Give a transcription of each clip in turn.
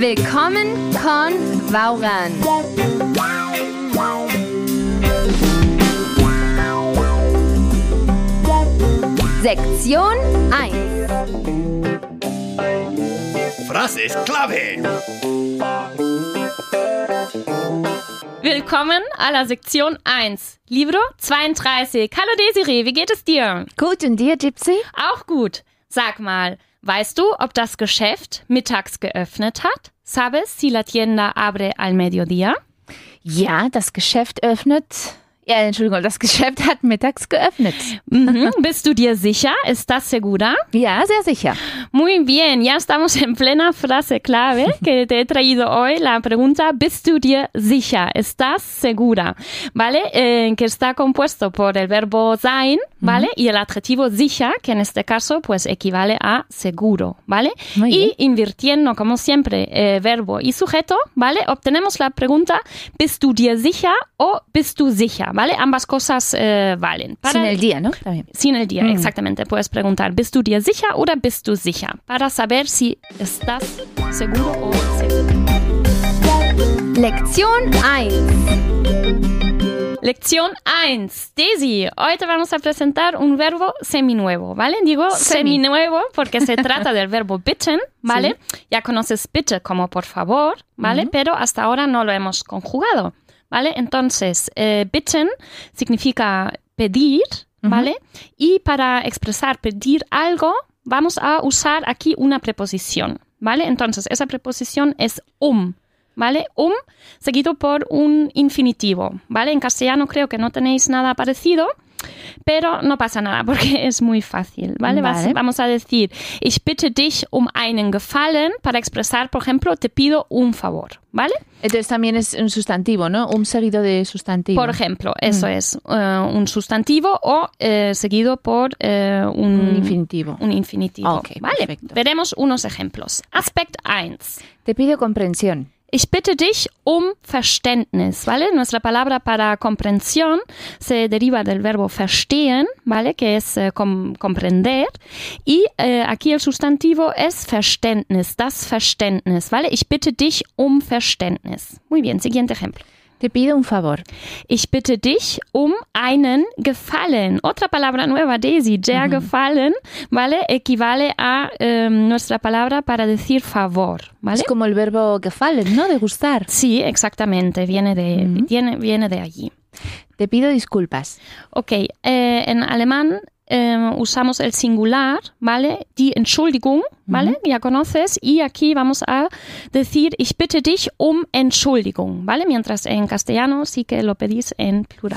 Willkommen con Vauran. Sektion 1. Frases clave. Willkommen a la Sektion 1, Libro 32. Hallo Desiree, wie geht es dir? Gut, und dir, Gypsy? Auch gut. Sag mal, weißt du, ob das Geschäft mittags geöffnet hat? ¿Sabes si la tienda abre al mediodía? Ja, das Geschäft öffnet... das Geschäft hat mittags geöffnet. ¿Bist du dir sicher? ¿Estás segura? Ja, sehr sicher. Muy bien, ya estamos en plena frase clave que te he traído hoy. La pregunta, ¿bist du dir sicher? ¿Estás segura? ¿Vale? Que está compuesto por el verbo sein, ¿vale? Y el adjetivo sicher, que en este caso pues equivale a seguro, ¿vale? Muy bien. Y invirtiendo, como siempre, verbo y sujeto, ¿vale? Obtenemos la pregunta, ¿bist du dir sicher o bist du sicher? ¿Vale? Ambas cosas valen. Sin el día, ¿no? También. Sin el día, exactamente. Puedes preguntar, ¿bist du dir sicher oder bist du sicher? Para saber si estás seguro o inseguro. Lección 1. Lección 1. Daisy, hoy te vamos a presentar un verbo seminuevo, ¿vale? Digo seminuevo porque se trata del verbo bitten, ¿vale? Sí. Ya conoces bitte como por favor, ¿vale? Pero hasta ahora no lo hemos conjugado, ¿vale? Entonces, bitten significa pedir, ¿vale? Y para expresar pedir algo, vamos a usar aquí una preposición, ¿vale? Entonces, esa preposición es ¿vale? Seguido por un infinitivo, ¿vale? En castellano creo que no tenéis nada parecido, pero no pasa nada porque es muy fácil, ¿vale? Vamos a decir, ich bitte dich um einen Gefallen para expresar, por ejemplo, te pido un favor, ¿vale? Entonces también es un sustantivo, ¿no? Un seguido de sustantivo. Por ejemplo, eso es un sustantivo o seguido por un infinitivo. Un infinitivo, okay, ¿vale? Perfecto. Veremos unos ejemplos. Aspekt 1. Te pido comprensión. Ich bitte dich um Verständnis, ¿vale? Nuestra palabra para comprensión se deriva del verbo verstehen, ¿vale? Que es comprender. Y aquí el sustantivo es Verständnis, das Verständnis, ¿vale? Ich bitte dich um Verständnis. Muy bien, siguiente ejemplo. Te pido un favor. Ich bitte dich um einen Gefallen. Otra palabra nueva, Daisy, der Gefallen, ¿vale? Equivale a nuestra palabra para decir favor, ¿vale? Es como el verbo gefallen, ¿no? De gustar. Sí, exactamente, viene de allí. Te pido disculpas. Ok, en alemán usamos el singular, ¿vale? Die Entschuldigung, ¿vale? Ya conoces. Y aquí vamos a decir, ich bitte dich um Entschuldigung, ¿vale? Mientras en castellano sí que lo pedís en plural.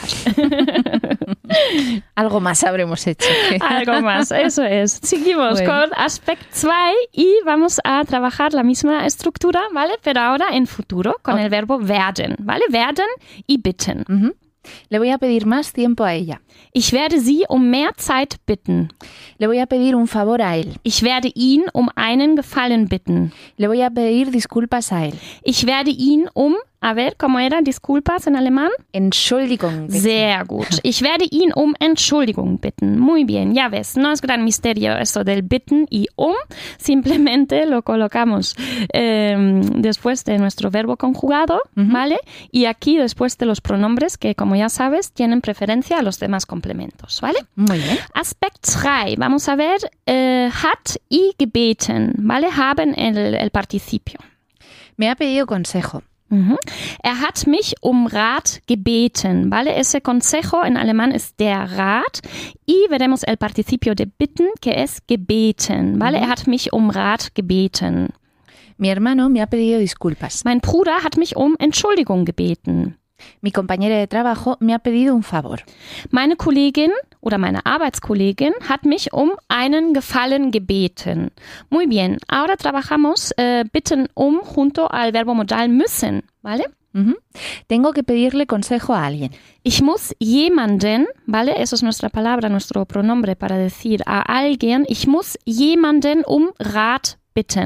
Algo más habremos hecho. Algo más, eso es. Seguimos con Aspekt 2 y vamos a trabajar la misma estructura, ¿vale? Pero ahora en futuro con el verbo werden, ¿vale? Werden y bitten. Le voy a pedir más tiempo a ella. Ich werde sie um mehr Zeit bitten. Le voy a pedir un favor a él. Ich werde ihn um einen Gefallen bitten. Le voy a pedir disculpas a él. Ich werde ihn um, a ver, ¿cómo era disculpas en alemán? Entschuldigung. Bitten. Sehr gut. Ich werde ihn um Entschuldigung bitten. Muy bien, ya ves, no es gran misterio eso del bitten y simplemente lo colocamos después de nuestro verbo conjugado, ¿vale? Y aquí después de los pronombres que, como ya sabes, tienen preferencia a los demás complementos, ¿vale? Muy bien. Aspekt 3, vamos a ver, hat y gebeten, ¿vale? Haben el participio. Me ha pedido consejo. Er hat mich um Rat gebeten, ¿vale? Ese consejo en alemán es der Rat y veremos el participio de bitten, que es gebeten, ¿vale? Er hat mich um Rat gebeten. Mi hermano me ha pedido disculpas. Mein Bruder hat mich um Entschuldigung gebeten. Mi compañera de trabajo me ha pedido un favor. Meine Kollegin oder meine Arbeitskollegin hat mich um einen Gefallen gebeten. Muy bien, ahora trabajamos bitten junto al verbo modal müssen, ¿vale? Tengo que pedirle consejo a alguien. Ich muss jemanden, ¿vale? Eso es nuestra palabra, nuestro pronombre para decir a alguien. Ich muss jemanden um Rat bitten.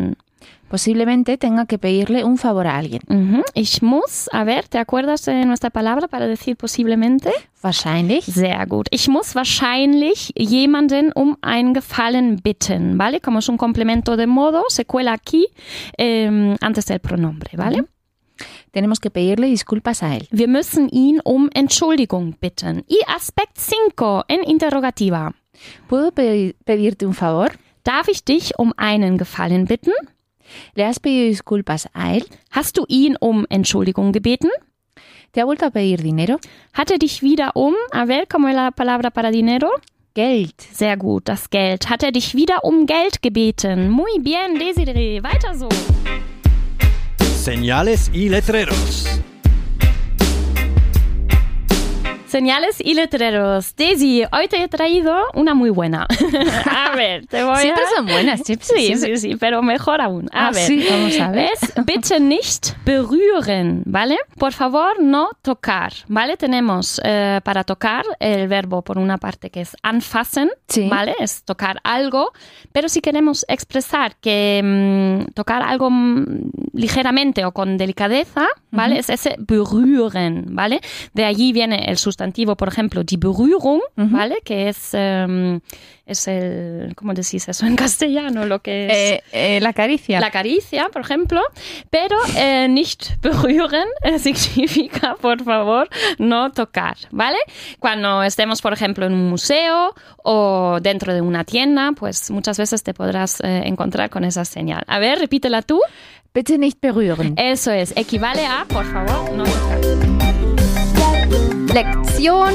Posiblemente tenga que pedirle un favor a alguien. Ich muss, a ver, ¿te acuerdas de nuestra palabra para decir posiblemente? Wahrscheinlich. Sehr gut. Ich muss wahrscheinlich jemanden um einen Gefallen bitten, ¿vale? Como es un complemento de modo, se cuela aquí antes del pronombre, ¿vale? Tenemos que pedirle disculpas a él. Wir müssen ihn um Entschuldigung bitten. Y Aspekt 5 en interrogativa. ¿Puedo pedirte un favor? Darf ich dich um einen Gefallen bitten? ¿Le has pedido disculpas a él? Hast du ihn um Entschuldigung gebeten? ¿Te ha vuelto a pedir dinero? Hat er dich wieder a ver, ¿cómo es la palabra para dinero? Geld. Sehr gut, das Geld. Hat er dich wieder um Geld gebeten? Muy bien, Desiree, weiter so. Señales y letreros. Señales y letreros. Daisy, hoy te he traído una muy buena. A ver, te voy Siempre son buenas, Chips. Sí, pero mejor aún. A ver. Sí, vamos a ver. Es bitte nicht berühren, ¿vale? Por favor, no tocar, ¿vale? Tenemos para tocar el verbo por una parte que es anfassen, sí. ¿vale? Es tocar algo, pero si queremos expresar que tocar algo ligeramente o con delicadeza, ¿vale? Es ese berühren, ¿vale? De allí viene el sustantivo, por ejemplo, die Berührung, ¿vale? Que es el, ¿cómo decís eso en castellano? Lo que es la caricia. La caricia, por ejemplo, pero nicht berühren significa, por favor, no tocar, ¿vale? Cuando estemos, por ejemplo, en un museo o dentro de una tienda, pues muchas veces te podrás encontrar con esa señal. A ver, repítela tú. Bitte nicht berühren. Eso es, equivale a, por favor, no tocar. Lektion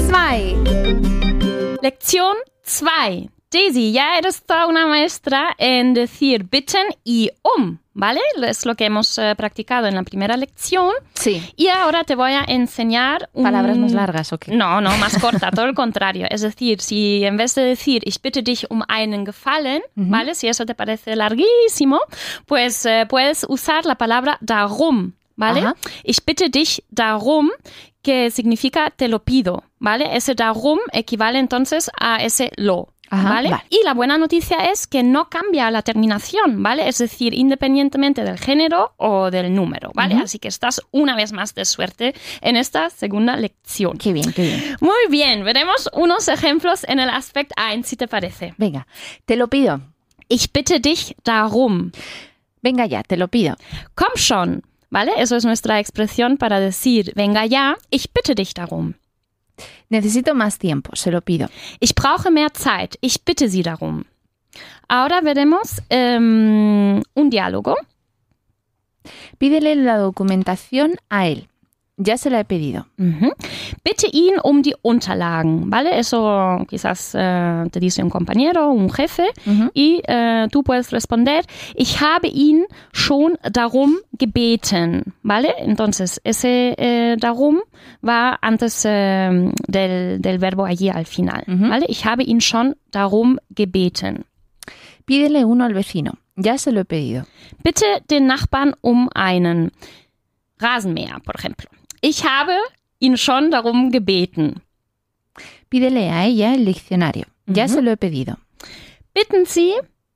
2. Lección 2. Daisy, ya eres toda una maestra en decir bitten y ¿vale? Es lo que hemos practicado en la primera lección. Sí. Y ahora te voy a enseñar ¿Palabras más largas o qué? No, más corta, todo el contrario. Es decir, si en vez de decir ich bitte dich um einen Gefallen, ¿vale? Si eso te parece larguísimo, pues puedes usar la palabra darum, ¿vale? Ajá. Ich bitte dich darum, que significa te lo pido, ¿vale? Ese darum equivale entonces a ese lo. Ajá, ¿vale? Y la buena noticia es que no cambia la terminación, ¿vale? Es decir, independientemente del género o del número, ¿vale? Así que estás una vez más de suerte en esta segunda lección. Qué bien, qué bien. Muy bien, veremos unos ejemplos en el Aspekt 1, si te parece. Venga, te lo pido. Ich bitte dich darum. Venga ya, te lo pido. Komm schon, ¿vale? Eso es nuestra expresión para decir, venga ya, ich bitte dich darum. Necesito más tiempo, se lo pido. Ich brauche mehr Zeit, ich bitte Sie darum. Ahora veremos un diálogo. Pídele la documentación a él. Ya se la he pedido. Bitte ihn um die Unterlagen, ¿vale? Eso quizás te dice un compañero, un jefe, y tú puedes responder, ich habe ihn schon darum gebeten, ¿vale? Entonces, ese darum va antes del verbo allí al final, ¿vale? Ich habe ihn schon darum gebeten. Pídele uno al vecino. Ya se lo he pedido. Bitte den Nachbarn um einen Rasenmäher, por ejemplo. Ich habe ihn schon darum gebeten. Pídele a ella el diccionario. Ya se lo he pedido. Bitten Sie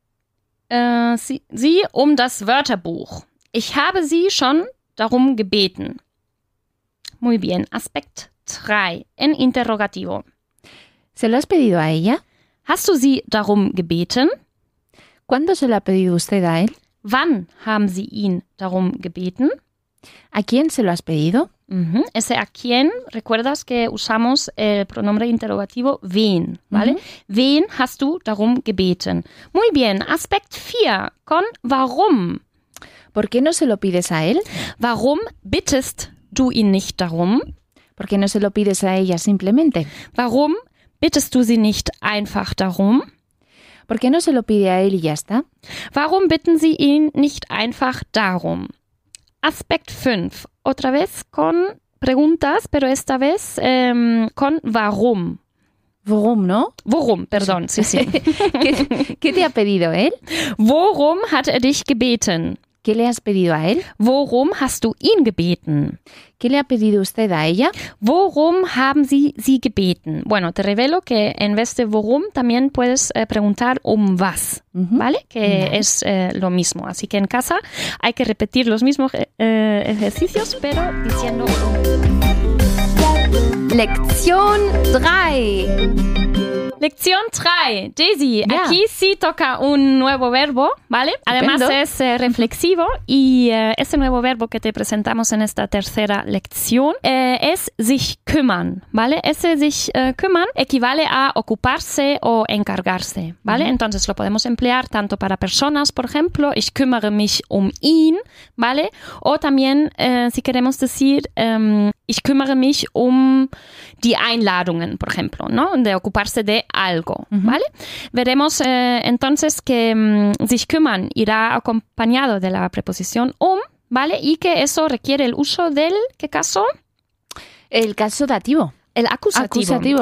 um das Wörterbuch. Ich habe Sie schon darum gebeten. Muy bien. Aspekt 3 en interrogativo. ¿Se lo has pedido a ella? Hast du sie darum gebeten? ¿Cuándo se lo ha pedido usted a él? Wann haben Sie ihn darum gebeten? ¿A quién se lo has pedido? Ese a quién, recuerdas que usamos el pronombre interrogativo wen, ¿vale? Wen hast du darum gebeten? Muy bien, Aspekt 4 con warum. ¿Por qué no se lo pides a él? Warum bittest du ihn nicht darum? ¿Por qué no se lo pides a ella simplemente? Warum bittest du sie nicht einfach darum? ¿Por qué no se lo pide a él y ya está? Warum bitten Sie ihn nicht einfach darum? Aspekt 5, otra vez con preguntas, pero esta vez con warum. Worum, ¿no? Worum, perdón, sí. ¿Qué te ha pedido él? Worum hat er dich gebeten? ¿Qué le has pedido a él? Worum hast du ihn gebeten? ¿Qué le ha pedido usted a ella? Worum haben Sie sie gebeten? Bueno, te revelo que en vez de worum también puedes preguntar was, ¿vale? Que es lo mismo. Así que en casa hay que repetir los mismos ejercicios, pero diciendo Lección 3. Lección 3. Daisy, aquí sí toca un nuevo verbo, ¿vale? Además es reflexivo y ese nuevo verbo que te presentamos en esta tercera lección es sich kümmern, ¿vale? Ese sich kümmern equivale a ocuparse o encargarse, ¿vale? Entonces lo podemos emplear tanto para personas, por ejemplo, ich kümmere mich um ihn, ¿vale? O también si queremos decir ich kümmere mich um die Einladungen, por ejemplo, ¿no? De ocuparse de algo, ¿vale? Veremos entonces que sich kümmern irá acompañado de la preposición ¿vale? Y que eso requiere el uso del, ¿qué caso? El caso dativo. El acusativo.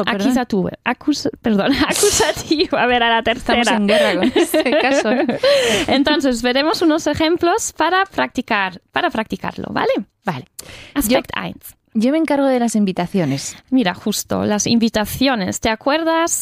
Acusativo. A ver, a la tercera. Estamos en guerra con este caso. Entonces, veremos unos ejemplos para practicarlo, ¿vale? Vale. Aspect 1. Yo me encargo de las invitaciones. Mira, justo, las invitaciones. ¿Te acuerdas?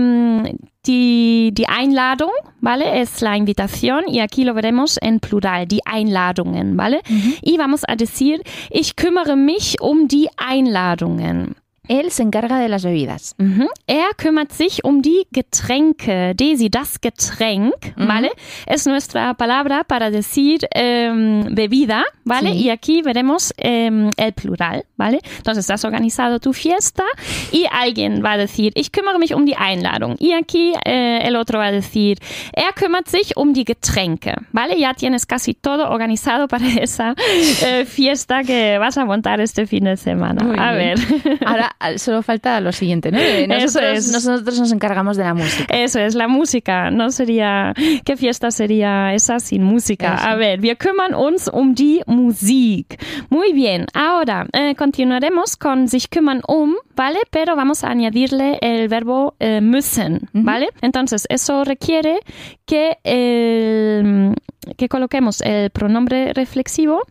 Die Einladung, ¿vale? Es la invitación y aquí lo veremos en plural, die Einladungen, ¿vale? Y vamos a decir, ich kümmere mich um die Einladungen. Él se encarga de las bebidas. Er kümmert sich um die Getränke. Daisy, das Getränk, ¿vale? Es nuestra palabra para decir bebida, ¿vale? Sí. Y aquí veremos el plural, ¿vale? Entonces, has organizado tu fiesta y alguien va a decir, ich kümmere mich um die Einladung. Y aquí el otro va a decir, er kümmert sich um die Getränke, ¿vale? Ya tienes casi todo organizado para esa fiesta que vas a montar este fin de semana. Muy a bien. ver. Ahora solo falta lo siguiente, ¿no? Nosotros nos encargamos de la música. Eso es, la música. No sería, ¿qué fiesta sería esa sin música? Eso. A ver, wir kümmern uns um die Musik. Muy bien, ahora continuaremos con sich kümmern ¿vale? Pero vamos a añadirle el verbo müssen, ¿vale? Entonces, eso requiere que coloquemos el pronombre reflexivo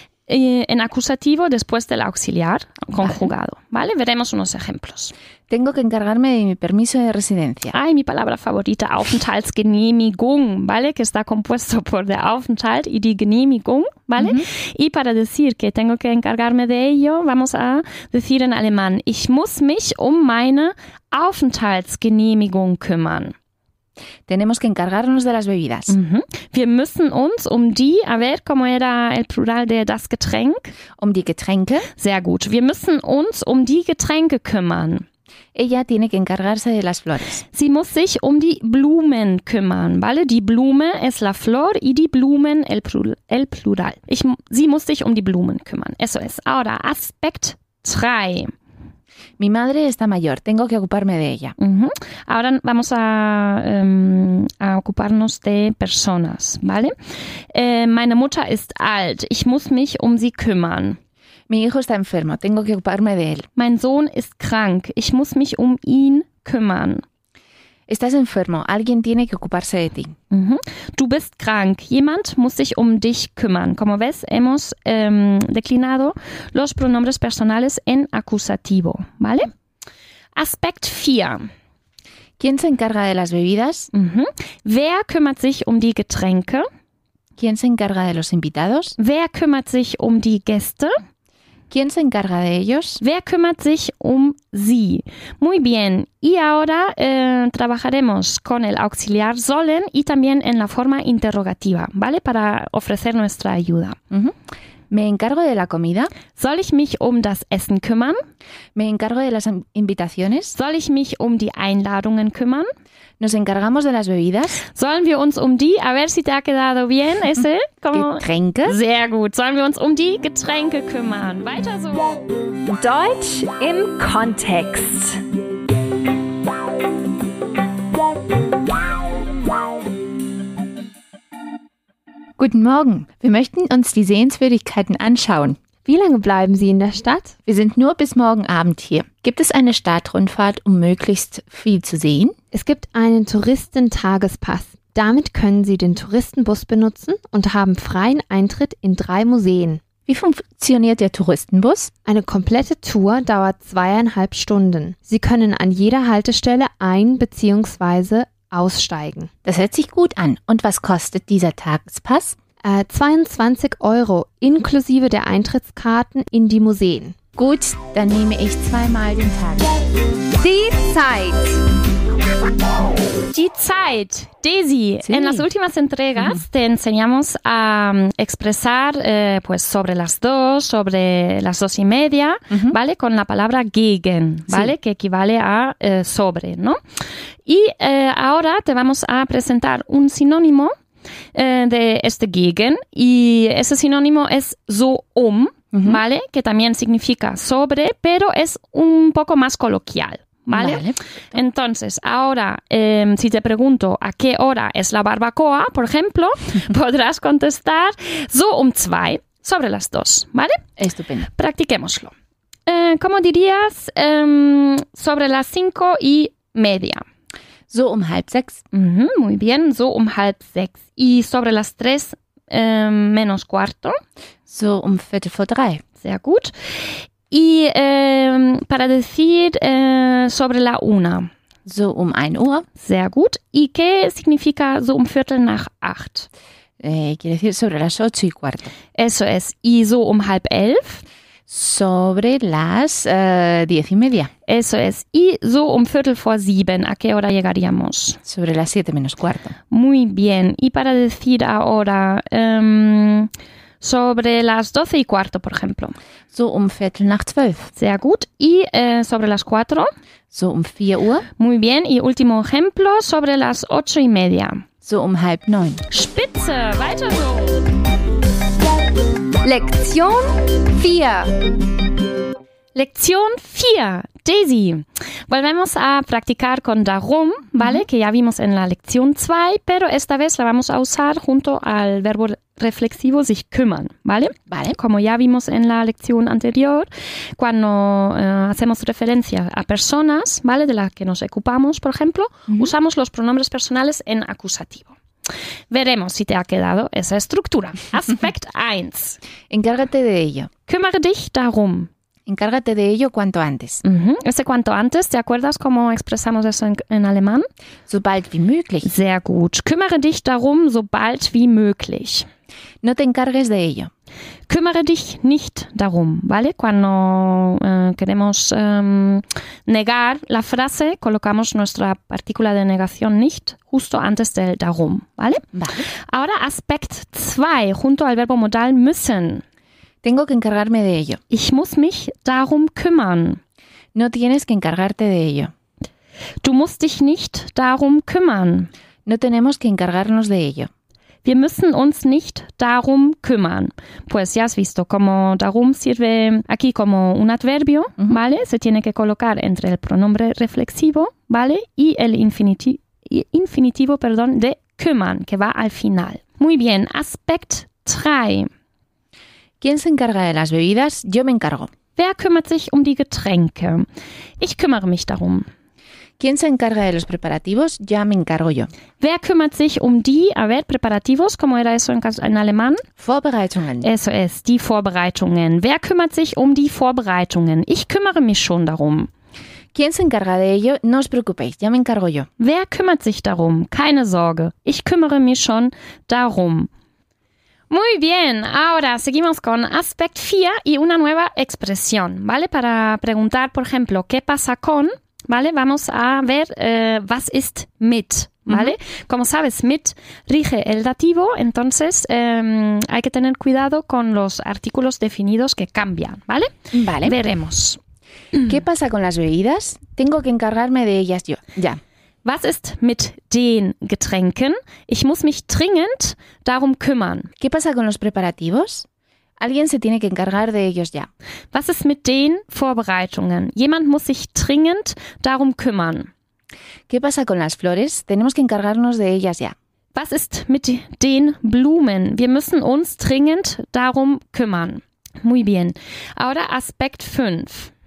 en acusativo después del auxiliar conjugado, ¿vale? Veremos unos ejemplos. Tengo que encargarme de mi permiso de residencia. Ay, mi palabra favorita, Aufenthaltsgenehmigung, ¿vale? Que está compuesto por der Aufenthalt y die Genehmigung, ¿vale? Y para decir que tengo que encargarme de ello, vamos a decir en alemán, ich muss mich um meine Aufenthaltsgenehmigung kümmern. Tenemos que encargarnos de las bebidas. Wir müssen uns um die, a ver, ¿cómo era el plural de das Getränk? Um die Getränke. Sehr gut. Wir müssen uns um die Getränke kümmern. Ella tiene que encargarse de las flores. Sie muss sich um die Blumen kümmern, ¿vale? Die Blume es la flor y die Blumen el plural. Sie muss sich um die Blumen kümmern. Eso es. Ahora, Aspekt 3. Mi madre está mayor, tengo que ocuparme de ella. Ahora vamos a ocuparnos de personas, ¿vale? Meine Mutter ist alt, ich muss mich um sie kümmern. Mi hijo está enfermo, tengo que ocuparme de él. Mein Sohn ist krank, ich muss mich um ihn kümmern. Estás enfermo, alguien tiene que ocuparse de ti. Du bist krank, jemand muss sich um dich kümmern. Como ves, hemos declinado los pronombres personales en acusativo, ¿vale? Aspekt 4. ¿Quién se encarga de las bebidas? Wer kümmert sich um die Getränke? ¿Quién se encarga de los invitados? Wer kümmert sich um die Gäste? ¿Quién se encarga de ellos? Wer kümmert sich um sie? Muy bien. Y ahora trabajaremos con el auxiliar sollen y también en la forma interrogativa, ¿vale? Para ofrecer nuestra ayuda. ¿Me encargo de la comida? Soll ich mich um das Essen kümmern? ¿Me encargo de las invitaciones? Soll ich mich um die Einladungen kümmern? ¿Nos encargamos de las bebidas? Sollen wir uns um die, a ver si te ha quedado bien ese, como Getränke? Sehr gut. Sollen wir uns um die Getränke kümmern? Weiter so. Deutsch im Kontext. Guten Morgen. Wir möchten uns die Sehenswürdigkeiten anschauen. Wie lange bleiben Sie in der Stadt? Wir sind nur bis morgen Abend hier. Gibt es eine Stadtrundfahrt, um möglichst viel zu sehen? Es gibt einen Touristentagespass. Damit können Sie den Touristenbus benutzen und haben freien Eintritt in 3 Museen. Wie funktioniert der Touristenbus? Eine komplette Tour dauert 2,5 Stunden. Sie können an jeder Haltestelle ein- bzw. aussteigen. Das hört sich gut an. Und was kostet dieser Tagespass? 22 € inklusive der Eintrittskarten in die Museen. Gut, dann nehme ich 2-mal den Tag. Die Zeit. Die Zeit. Daisy, Sí. en las últimas entregas te enseñamos a expresar pues sobre las 2:30, ¿vale? Con la palabra gegen, ¿vale? Sí. Que equivale a sobre, ¿no? Y ahora te vamos a presentar un sinónimo de este gegen y ese sinónimo es so ¿vale? Que también significa sobre, pero es un poco más coloquial. ¿Vale? Entonces, ahora, si te pregunto a qué hora es la barbacoa, por ejemplo, podrás contestar so 2, sobre las 2, ¿vale? Estupendo. Practiquémoslo. ¿Cómo dirías sobre las 5:30? So 5:30. Muy bien, so 5:30. Y sobre las 3 menos cuarto. So 2:45. Sehr gut. Y para decir sobre la 1. So 1 Uhr. Sehr gut. ¿Y qué significa so 7:45? Quiere decir sobre las 8:15. Eso es. ¿Y so 10:30? Sobre las 10:30. Eso es. ¿Y so 6:45? ¿A qué hora llegaríamos? Sobre las 7:15. Muy bien. Y para decir ahora sobre las 12:15, por ejemplo. So 11:45. Sehr gut. ¿Y sobre las 4? So 4 Uhr. Muy bien. Y último ejemplo, sobre las 8:30. So 8:30. Spitze, weiter so. Lektion 4. Lección 4. Daisy. Volvemos a practicar con darum, ¿vale? Que ya vimos en la lección 2, pero esta vez la vamos a usar junto al verbo reflexivo sich kümmern, ¿vale? Vale. Como ya vimos en la lección anterior, cuando hacemos referencia a personas, ¿vale? De las que nos ocupamos, por ejemplo, usamos los pronombres personales en acusativo. Veremos si te ha quedado esa estructura. Aspekt 1. Encárgate de ello. Kümmere dich darum. Encárgate de ello cuanto antes. Ese cuanto antes, ¿te acuerdas cómo expresamos eso en alemán? So bald wie möglich. Sehr gut. Kümmere dich darum, so bald wie möglich. No te encargues de ello. Kümmere dich nicht darum, ¿vale? Cuando queremos negar la frase, colocamos nuestra partícula de negación nicht justo antes del darum, ¿vale? Vale. Ahora Aspekt 2, junto al verbo modal müssen. Tengo que encargarme de ello. Ich muss mich darum kümmern. No tienes que encargarte de ello. Du musst dich nicht darum kümmern. No tenemos que encargarnos de ello. Wir müssen uns nicht darum kümmern. Pues ya has visto, como darum sirve aquí como un adverbio, ¿vale? Se tiene que colocar entre el pronombre reflexivo, ¿vale? Y el infinitivo, de kümmern, que va al final. Muy bien, Aspekt 3. ¿Quién se encarga de las bebidas? Yo me encargo. Wer kümmert sich um die Getränke? Ich kümmere mich darum. ¿Quién se encarga de los preparativos? Ya me encargo yo. Wer kümmert sich um die, a ver, preparativos, ¿cómo era eso en alemán? Vorbereitungen. Eso es, die Vorbereitungen. Wer kümmert sich um die Vorbereitungen? Ich kümmere mich schon darum. ¿Quién se encarga de ello? No os preocupéis, ya me encargo yo. Wer kümmert sich darum? Keine Sorge, ich kümmere mich schon darum. Muy bien, ahora seguimos con Aspekt 4 y una nueva expresión, ¿vale? Para preguntar, por ejemplo, ¿qué pasa con? ¿Vale? Vamos a ver was ist mit, ¿vale? Como sabes, mit rige el dativo, entonces hay que tener cuidado con los artículos definidos que cambian, ¿vale? Vale. Veremos. ¿Qué pasa con las bebidas? Tengo que encargarme de ellas yo. Ya. Was ist mit den Getränken? Ich muss mich dringend darum kümmern. ¿Qué pasa con los preparativos? Alguien se tiene que encargar de ellos ya. Was ist mit den Vorbereitungen? Jemand muss sich dringend darum kümmern. ¿Qué pasa con las flores? Tenemos que encargarnos de ellas ya. Was ist mit den Blumen? Wir müssen uns dringend darum kümmern. Muy bien. Ahora Aspekt 5.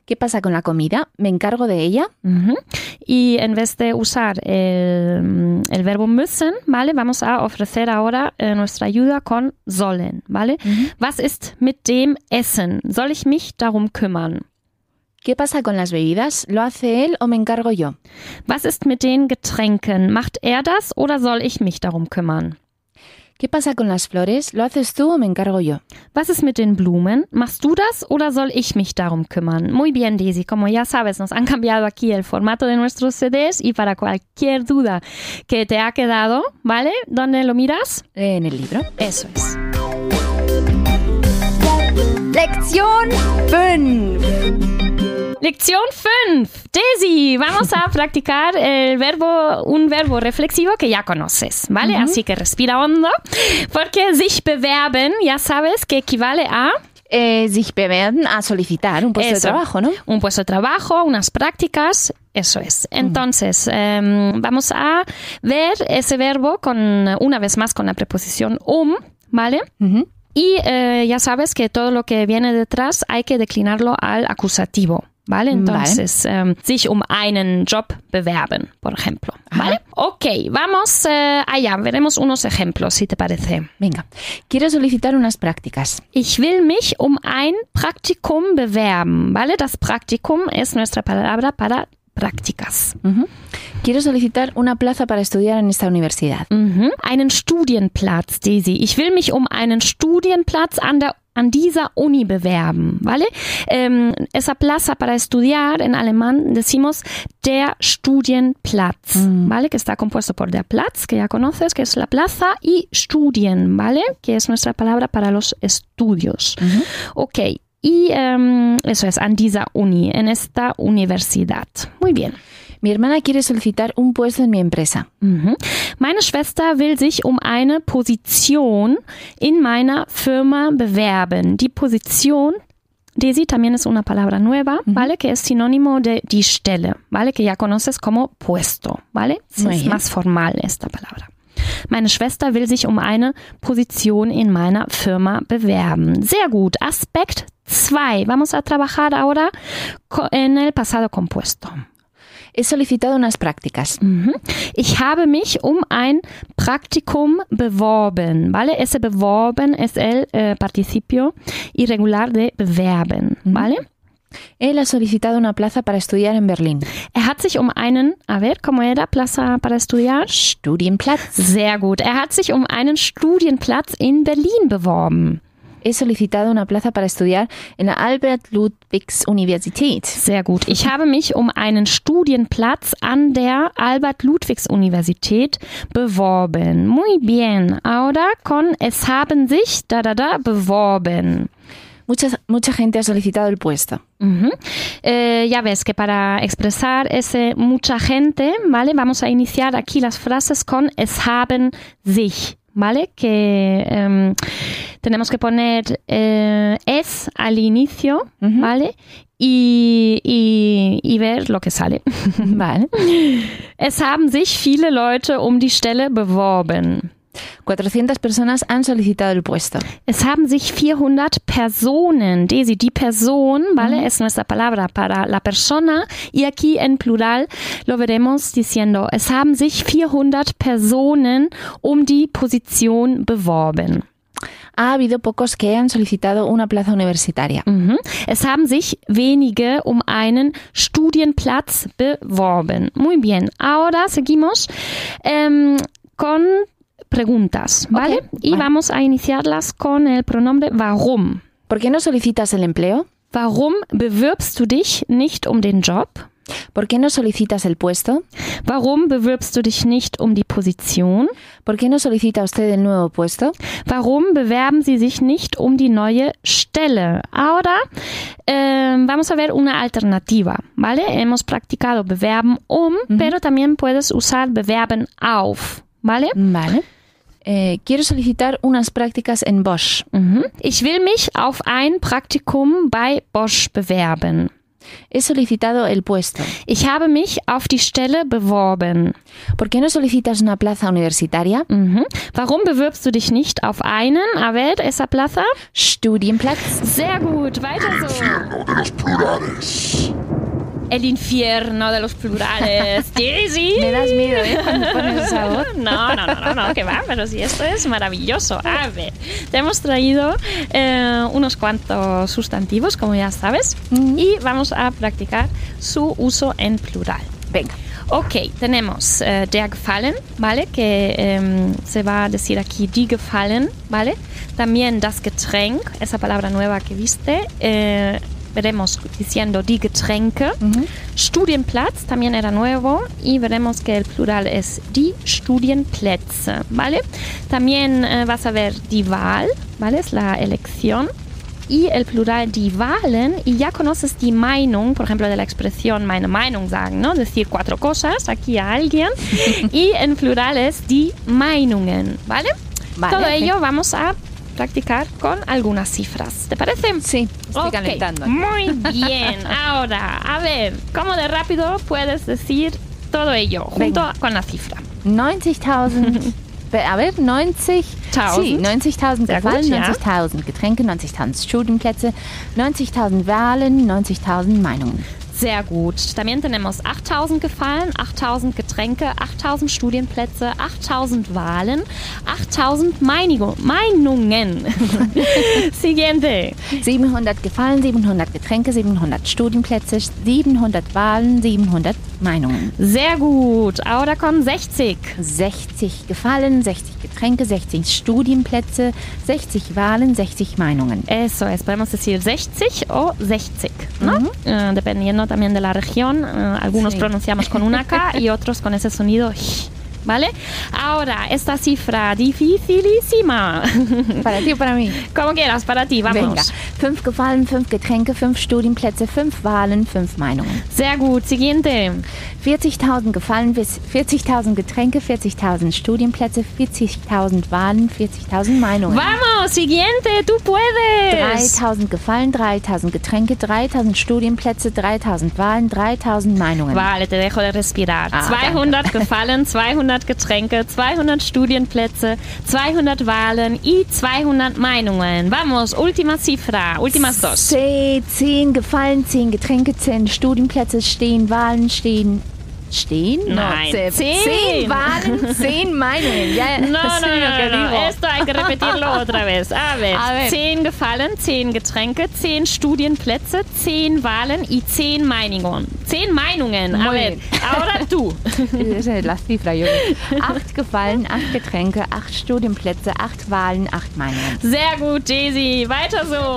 ¿Qué pasa con la comida? ¿Me encargo de ella? Y en vez de usar el verbo müssen, ¿vale? Vamos a ofrecer ahora nuestra ayuda con sollen, ¿vale? Was ist mit dem Essen? Soll ich mich darum kümmern? ¿Qué pasa con las bebidas? ¿Lo hace él o me encargo yo? Was ist mit den Getränken? Macht er das oder soll ich mich darum kümmern? ¿Qué pasa con las flores? ¿Lo haces tú o me encargo yo? Was ist mit den Blumen? ¿Machst du das oder soll ich mich darum kümmern? Muy bien, Daisy. Como ya sabes, nos han cambiado aquí el formato de nuestros CDs y para cualquier duda que te ha quedado, ¿vale? ¿Dónde lo miras? En el libro. Eso es. Lektion 5. Lección 5. Daisy, vamos a practicar un verbo reflexivo que ya conoces, ¿vale? Así que respira hondo, porque sich bewerben, ya sabes que equivale a... sich bewerben, a solicitar un puesto de trabajo, ¿no? Un puesto de trabajo, unas prácticas, eso es. Entonces, vamos a ver ese verbo una vez más con la preposición ¿vale? Y ya sabes que todo lo que viene detrás hay que declinarlo al acusativo. ¿Vale? Entonces, sich einen Job bewerben, por ejemplo. ¿Vale? Ok, vamos allá. Veremos unos ejemplos, si te parece. Venga, quiero solicitar unas prácticas. Ich will mich ein Praktikum bewerben. ¿Vale? Das Praktikum es nuestra palabra para prácticas. Quiero solicitar una plaza para estudiar en esta universidad. Einen Studienplatz, Daisy. Ich will mich einen Studienplatz an dieser Uni bewerben, ¿vale? Esa plaza para estudiar, en alemán decimos der Studienplatz, ¿vale? Que está compuesto por der Platz, que ya conoces, que es la plaza, y Studien, ¿vale? Que es nuestra palabra para los estudios. Ok, y eso es, an dieser Uni, en esta universidad. Muy bien. Mi hermana quiere solicitar un puesto en mi empresa. Meine Schwester will sich eine Position in meiner Firma bewerben. Die Position, Daisy, también es una palabra nueva, ¿vale? Que es sinónimo de die Stelle, ¿vale? Que ya conoces como puesto, ¿vale? Es más formal esta palabra. Meine Schwester will sich eine Position in meiner Firma bewerben. Sehr gut. Aspekt 2. Vamos a trabajar ahora en el pasado compuesto. He solicitado unas prácticas. Ich habe mich ein Praktikum beworben, ¿vale? Ese beworben es el participio irregular de bewerben, ¿vale? Él ha solicitado una plaza para estudiar en Berlín. Er hat sich einen, a ver, ¿cómo era? Plaza para estudiar? Studienplatz. Sehr gut. Er hat sich einen Studienplatz in Berlin beworben. He solicitado una plaza para estudiar en la Albert-Ludwigs-Universität. Sehr gut. Ich habe mich einen Studienplatz an der Albert-Ludwigs-Universität beworben. Muy bien. Ahora con es haben sich beworben. Mucha gente ha solicitado el puesto. Ya ves que para expresar ese mucha gente, ¿vale? Vamos a iniciar aquí las frases con es haben sich. ¿Vale? Que tenemos que poner es al inicio, ¿vale? Y ver lo que sale. Vale. Es haben sich viele Leute die Stelle beworben. 400 personas han solicitado el puesto. Es haben sich 400 Personen. Daisy, die Person, ¿vale? Es nuestra palabra para la persona. Y aquí en plural lo veremos diciendo, es haben sich 400 Personen die Position beworben. Ha habido pocos que han solicitado una plaza universitaria. Es haben sich wenige einen Studienplatz beworben. Muy bien. Ahora seguimos con preguntas, ¿vale? Y vamos a iniciarlas con el pronombre warum. ¿Por qué no solicitas el empleo? Warum bewirbst du dich nicht den Job? ¿Por qué no solicitas el puesto? Warum bewirbst du dich nicht die Position? ¿Por qué no solicita usted el nuevo puesto? Warum bewerben Sie sich nicht die neue Stelle? Ahora vamos a ver una alternativa, ¿vale? Hemos practicado bewerben pero también puedes usar bewerben auf, ¿vale? Vale. Quiero solicitar unas prácticas en Bosch. Ich will mich auf ein Praktikum bei Bosch bewerben. He solicitado el puesto. Ich habe mich auf die Stelle beworben. ¿Por qué no solicitas una plaza universitaria? Warum bewirbst du dich nicht auf einen, a ver, esa plaza? Studienplatz. Sehr gut, weiter so. De los plurales. El infierno de los plurales. Daisy. Me das miedo, cuando pones esa voz. No, que va, pero sí, esto es maravilloso. A ver, te hemos traído unos cuantos sustantivos, como ya sabes, y vamos a practicar su uso en plural. Venga. Ok, tenemos der Gefallen, ¿vale? Que se va a decir aquí die Gefallen, ¿vale? También das Getränk, esa palabra nueva que viste, veremos diciendo die Getränke. Studienplatz también era nuevo y veremos que el plural es die Studienplätze, ¿vale? También vas a ver die Wahl, ¿vale? Es la elección. Y el plural die Wahlen, y ya conoces die Meinung, por ejemplo, de la expresión meine Meinung sagen, ¿no? Decir 4 cosas aquí a alguien. Y en plural es die Meinungen, ¿vale? Todo ello vamos a practicar con algunas cifras. ¿Te parece? Sí, estoy calentando. Muy bien. Ahora, a ver, ¿cómo de rápido puedes decir todo ello junto con la cifra? 90.000. A ver, 90.000. Sí, 90.000 Gefallen, 90.000 Getränke, 90.000 Studienplätze, 90.000 Wahlen, 90.000 Meinungen. Sehr gut. También tenemos 8.000 Gefallen, 8.000 Getränke, 8.000 Studienplätze, 8.000 Wahlen, 8.000 Meinungen. Siguiente. 700 Gefallen, 700 Getränke, 700 Studienplätze, 700 Wahlen, 700 Meinungen. Sehr gut. Ahora con 60. 60 Gefallen, 60 Getränke, 60 Studienplätze, 60 Wahlen, 60 Meinungen. Eso es. Podemos decir 60 o 60, ¿no? Dependiendo también de la región. Algunos pronunciamos con una K y otros con ese sonido sh, ¿vale? Ahora, esta cifra dificilísima. ¿Para ti o para mí? Como quieras, para ti, vamos. Venga. 5 Gefallen, 5 Getränke, 5 Studienplätze, 5 Wahlen, 5 Meinungen. Sehr gut. Siguiente. 40.000 Gefallen, 40.000 Getränke, 40.000 Studienplätze, 40.000 Wahlen, 40.000 Meinungen. Vamos, siguiente, tú puedes. 3.000 Gefallen, 3.000 Getränke, 3.000 Studienplätze, 3.000 Wahlen, 3.000 Meinungen. Vale, te dejo de respirar. 200 Gefallen, 200 Getränke, 200 Studienplätze, 200 Wahlen y 200 Meinungen. Vamos, última cifra, últimas dos. 10 Gefallen, 10 Getränke, 10 Studienplätze, stehen Wahlen, stehen? Nein, 10 Wahlen, 10 Meinungen. Ya, no. Esto hay que repetirlo otra vez. A ver. 10 Gefallen, 10 Getränke, 10 Studienplätze, 10 Wahlen y 10 Meinungen. 10 Meinungen. A ver, ahora tú. Esa es la cifra, yo. 8 Gefallen, 8 Getränke, 8 Studienplätze, 8 Wahlen, 8 Meinungen. Sehr gut, Daisy. Weiter so.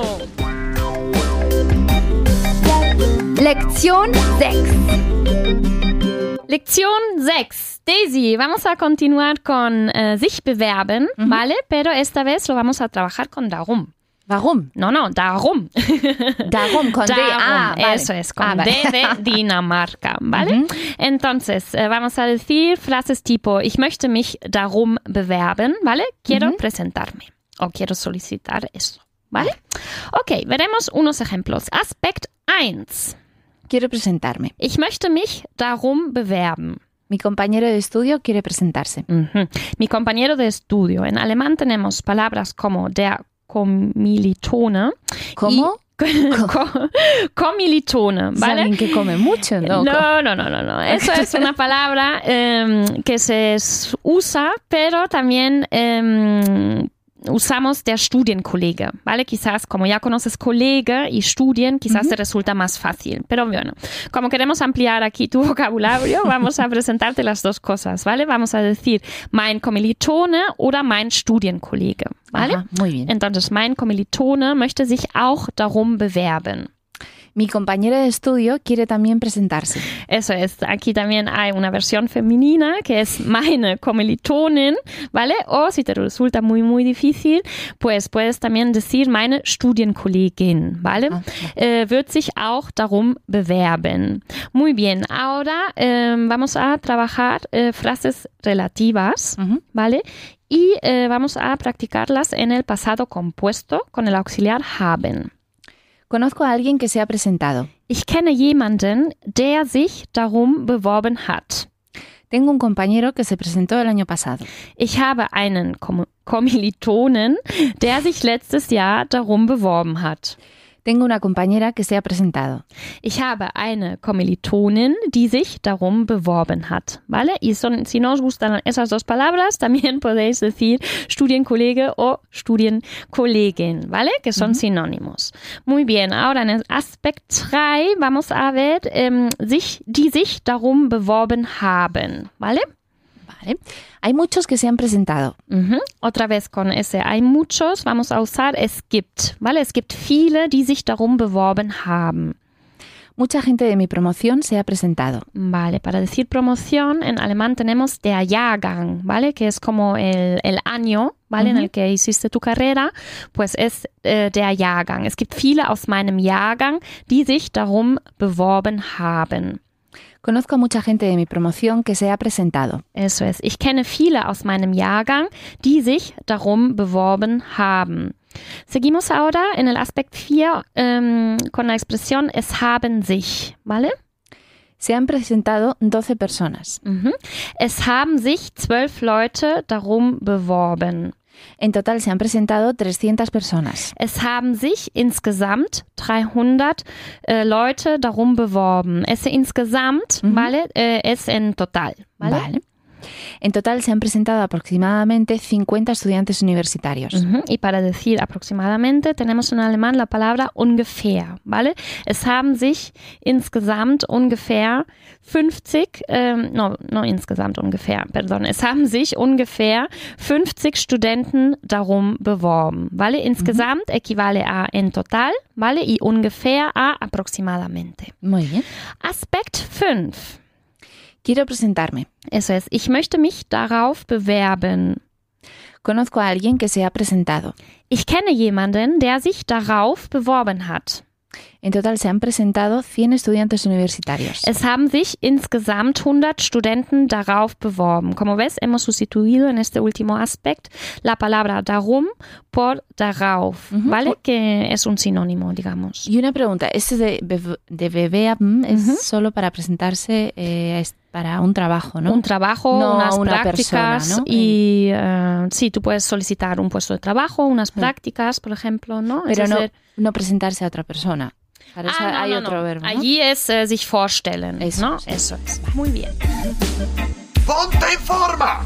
Lección 6. Lección 6. Daisy, vamos a continuar con sich bewerben, ¿vale? Pero esta vez lo vamos a trabajar con darum. Warum? No, darum. Darum, con D. Vale. Eso es, con D de Dinamarca, ¿vale? Entonces, vamos a decir frases tipo, ich möchte mich darum bewerben, ¿vale? Quiero presentarme o quiero solicitar eso, ¿vale? Ok, veremos unos ejemplos. Aspekt 1. Quiero presentarme. Ich möchte mich darum bewerben. Mi compañero de estudio quiere presentarse. Mi compañero de estudio. En alemán tenemos palabras como der Kommilitone. ¿Cómo? Kommilitone, ¿vale? Alguien que come mucho, ¿no? No. Eso es una palabra que se usa, pero también usamos der Studienkollege, ¿vale? Quizás, como ya conoces Kollege y Studien, quizás te resulta más fácil. Pero bueno, como queremos ampliar aquí tu vocabulario, vamos a presentarte las dos cosas, ¿vale? Vamos a decir mein Kommilitone oder mein Studienkollege, ¿vale? Ajá, muy bien. Entonces, mein Kommilitone möchte sich auch darum bewerben. Mi compañero de estudio quiere también presentarse. Eso es, aquí también hay una versión femenina que es meine Kommilitonin, ¿vale? O si te resulta muy, muy difícil, pues puedes también decir meine Studienkollegin, ¿vale? Wird sich auch darum bewerben. Muy bien, ahora vamos a trabajar frases relativas, ¿vale? Y vamos a practicarlas en el pasado compuesto con el auxiliar haben. Conozco a alguien que se ha presentado. Ich kenne jemanden, der sich darum beworben hat. Tengo un compañero que se presentó el año pasado. Ich habe einen Kommilitonen, der sich letztes Jahr darum beworben hat. Tengo una compañera que se ha presentado. Ich habe eine Kommilitonin, die sich darum beworben hat. ¿Vale? Y si no os gustan esas dos palabras, también podéis decir Studienkollege o Studienkollegin, ¿vale? Que son sinónimos. Muy bien, ahora en el Aspekt 3 vamos a ver die sich darum beworben haben, ¿vale? Vale. Hay muchos que se han presentado. Otra vez con ese hay muchos, vamos a usar es gibt, ¿vale? Es gibt viele, die sich darum beworben haben. Mucha gente de mi promoción se ha presentado. Vale, para decir promoción en alemán tenemos der Jahrgang, ¿vale? Que es como el año, ¿vale? En el que hiciste tu carrera, pues es der Jahrgang. Es gibt viele aus meinem Jahrgang, die sich darum beworben haben. Conozco a mucha gente de mi promoción que se ha presentado. Eso es. Ich kenne viele aus meinem Jahrgang, die sich darum beworben haben. Seguimos ahora en el Aspekt 4 con la expresión es haben sich, ¿vale? Se han presentado 12 personas. Es haben sich 12 Leute darum beworben. En total se han presentado 300 personas. Es haben sich insgesamt 300 Leute darum beworben. Ese insgesamt, ¿vale? Es en total, ¿vale? Vale. En total se han presentado aproximadamente 50 estudiantes universitarios. Y para decir aproximadamente tenemos en alemán la palabra ungefähr, ¿vale? Es haben sich insgesamt ungefähr 50, no insgesamt ungefähr, perdón. Es haben sich ungefähr 50 Studenten darum beworben, ¿vale? Insgesamt equivale a en total, ¿vale? Y ungefähr a aproximadamente. Muy bien. Aspekt 5. Quiero presentarme. Eso es. Ich möchte mich darauf bewerben. Conozco a alguien que se ha presentado. Ich kenne jemanden, der sich darauf beworben hat. En total se han presentado 100 estudiantes universitarios. Es haben sich insgesamt 100 Studenten darauf beworben. Como ves, hemos sustituido en este último aspecto la palabra darum por darauf, ¿vale? Que es un sinónimo, digamos. Y una pregunta, ¿este de bewerben es solo para presentarse para un trabajo, ¿no? Un trabajo, no unas una prácticas persona, ¿no? Y sí, tú puedes solicitar un puesto de trabajo, unas prácticas, por ejemplo, ¿no? Pero es decir, no presentarse a otra persona. Para eso hay otro verbo, ¿no? Allí es sich vorstellen, Eso ¿no? es. Eso es. Muy bien. ¡Ponte en forma!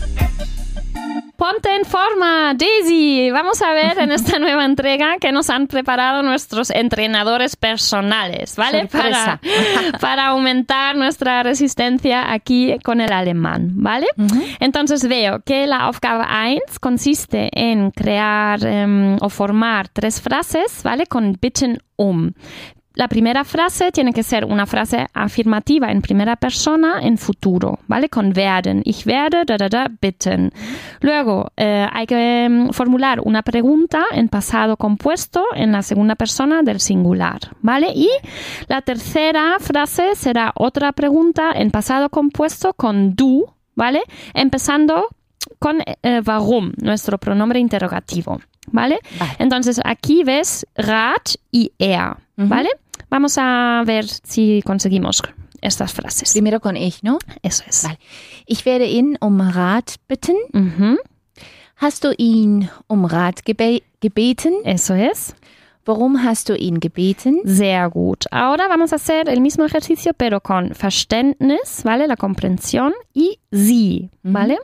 Ponte en forma, Daisy. Vamos a ver en esta nueva entrega que nos han preparado nuestros entrenadores personales, ¿vale? Sorpresa. Para aumentar nuestra resistencia aquí con el alemán, ¿vale? Entonces veo que la Aufgabe 1 consiste en crear o formar 3 frases, ¿vale? Con bitten um. La primera frase tiene que ser una frase afirmativa en primera persona en futuro, ¿vale? Con werden. Ich werde, bitten. Luego hay que formular una pregunta en pasado compuesto en la segunda persona del singular, ¿vale? Y la tercera frase será otra pregunta en pasado compuesto con du, ¿vale? Empezando con warum, nuestro pronombre interrogativo, ¿vale? Entonces aquí ves Rat y ¿vale? Vamos a ver si conseguimos estas frases. Primero con ich, ¿no? Eso es. Vale. Ich werde ihn um Rat bitten. Hast du ihn um Rat gebeten? Eso es. Warum hast du ihn gebeten? Sehr gut. Ahora vamos a hacer el mismo ejercicio, pero con Verständnis, ¿vale? La comprensión y sie, ¿vale?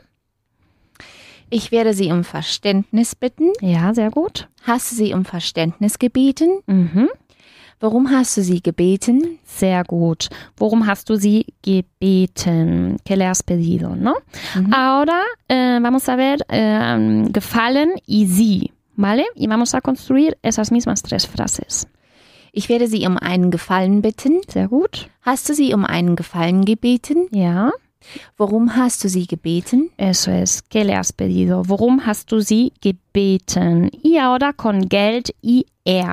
Ich werde sie um Verständnis bitten. Ja, sehr gut. Hast du sie um Verständnis gebeten? Warum hast du sie gebeten? Sehr gut. Worum hast du sie gebeten? ¿Qué le has pedido, no? Ahora vamos a ver gefallen y sie, ¿vale? Y vamos a construir esas mismas 3 frases. Ich werde sie um einen Gefallen bitten. Sehr gut. Hast du sie um einen Gefallen gebeten? Ja. Warum hast du sie gebeten? Eso es. ¿Qué le has pedido? Worum hast du sie gebeten? Y ahora con Geld y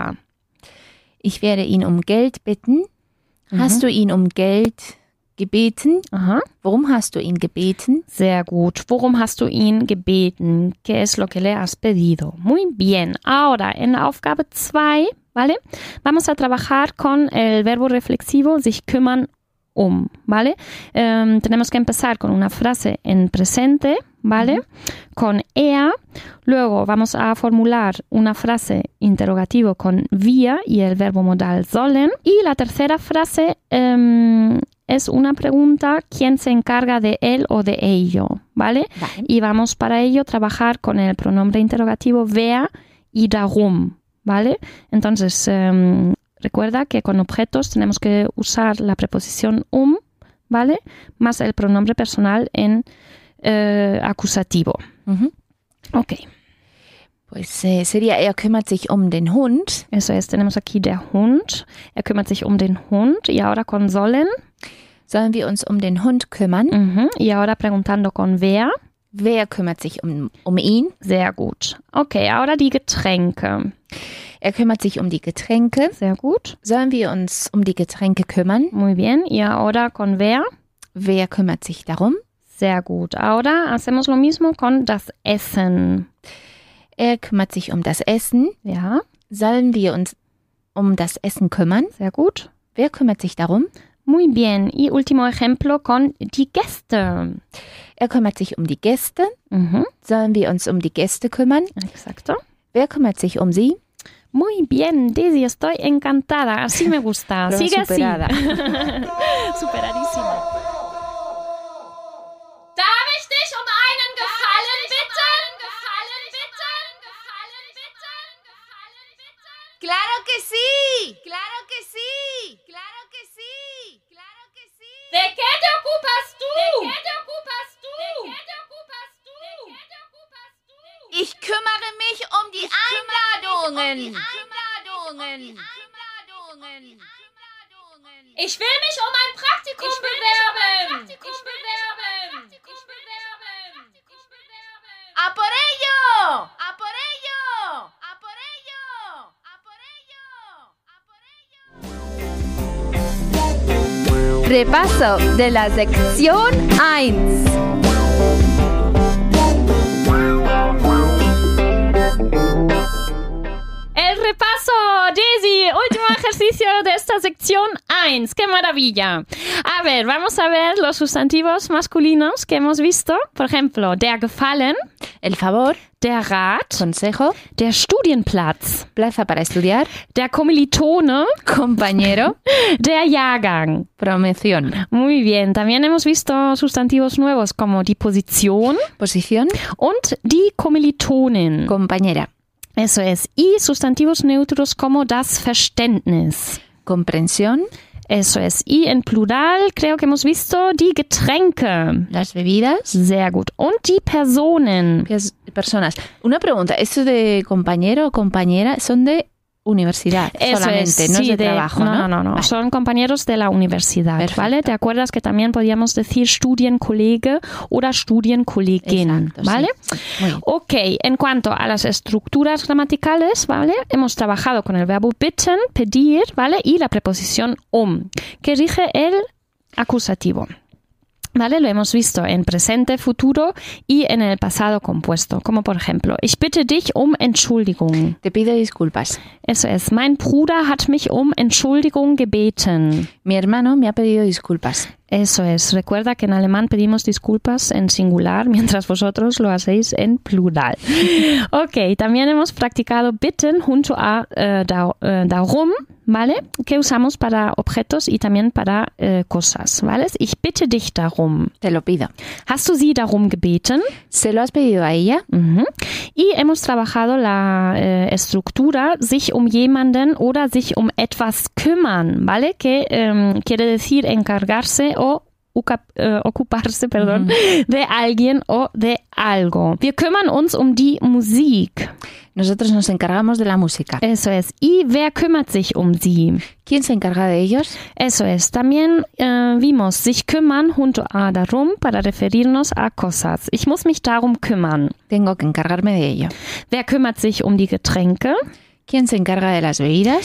Ich werde ihn um Geld bitten. Hast du ihn um Geld gebeten? Ajá. Warum hast du ihn gebeten? Sehr gut. Worum hast du ihn gebeten? ¿Qué es lo que le has pedido? Muy bien. Ahora, en la Aufgabe 2, ¿vale? Vamos a trabajar con el verbo reflexivo sich kümmern ¿vale? Tenemos que empezar con una frase en presente, ¿vale? Con er. Luego vamos a formular una frase interrogativo con wir y el verbo modal sollen. Y la tercera frase es una pregunta, ¿quién se encarga de él o de ello? ¿Vale? Y vamos para ello a trabajar con el pronombre interrogativo wer y darum, ¿vale? Entonces, recuerda que con objetos tenemos que usar la preposición ¿vale? Más el pronombre personal en acusativo. Ok. Pues sería, er kümmert sich um den Hund. Eso es, tenemos aquí der Hund. Er kümmert sich um den Hund. Y ahora con sollen. Sollen wir uns um den Hund kümmern? Y ahora preguntando con wer. Wer kümmert sich um ihn? Sehr gut. Okay, ahora die Getränke. Er kümmert sich um die Getränke. Sehr gut. Sollen wir uns um die Getränke kümmern? Muy bien. Y ahora con wer. Wer kümmert sich darum? Sehr gut. Ahora hacemos lo mismo con das Essen. Er kümmert sich um das Essen. Ja. Sollen wir uns um das Essen kümmern? Sehr gut. Wer kümmert sich darum? Muy bien. Y último ejemplo con die Gäste. Er kümmert sich um die Gäste. Sollen wir uns um die Gäste kümmern? Exacto. Wer kümmert sich um sie? Muy bien, Daisy, estoy encantada. Así me gusta. Sigue superada. así. Superadísima. Darf ich dich um einen Gefallen bitten? ¡Claro que sí! ¡Claro que sí! ¡Claro que sí! ¡Claro que sí! ¿De qué te ocupas tú? Ich kümmere mich um die Einladungen. Ich will mich um ein Praktikum bewerben. ¡A por ello! ¡A por ello! ¡A por ello! ¡A por ello! Repaso de la sección 1. El repaso, Daisy, último ejercicio de esta sección 1. ¡Qué maravilla! A ver, vamos a ver los sustantivos masculinos que hemos visto. Por ejemplo, der Gefallen, El favor, der Rat, consejo, der Studienplatz, plaza para estudiar, der Kommilitone, compañero, der Jahrgang. promoción, Muy bien, también hemos visto sustantivos nuevos como die Position posición, und die Kommilitonin. compañera, Eso es. Y sustantivos neutros como das Verständnis. comprensión, Eso es. Y en plural creo que hemos visto die Getränke. las bebidas, Sehr gut. Und die Personen. personas. Una pregunta, ¿esto de compañero o compañera son de universidad Eso solamente, es, no sí, es de trabajo, ¿no? No. Vale. Son compañeros de la universidad, Perfecto. ¿vale? ¿Te acuerdas que también podíamos decir Studienkollege oder Studienkollegin, Exacto, ¿vale? sí. Muy bien. Ok, en cuanto a las estructuras gramaticales, ¿vale? Hemos trabajado con el verbo bitten, pedir, ¿vale? Y la preposición que rige el acusativo. ¿Vale? Lo hemos visto en presente, futuro y en el pasado compuesto. Como por ejemplo, ich bitte dich um Entschuldigung. Te pido disculpas. Eso es, mein Bruder hat mich um Entschuldigung gebeten. Mi hermano me ha pedido disculpas. Eso es, recuerda que en alemán pedimos disculpas en singular, mientras vosotros lo hacéis en plural. Ok, también hemos practicado bitten junto a darum, ¿vale? Que usamos para objetos y también para cosas, ¿vale? Ich bitte dich darum. Te lo pido. Hast du sie darum gebeten? ¿Se lo has pedido a ella? Y hemos trabajado la estructura sich um jemanden oder sich um etwas kümmern, ¿vale? Que quiere decir encargarse o ocuparse, de alguien o de algo. Wir kümmern uns um die Musik. Nosotros nos encargamos de la música. Eso es. ¿Y wer kümmert sich um sie? ¿Quién se encarga de ellos? Eso es. También vimos sich kümmern junto a darum para referirnos a cosas. Ich muss mich darum kümmern. Tengo que encargarme de ello. Wer kümmert sich um die Getränke? ¿Quién se encarga de las bebidas? Ich kümmere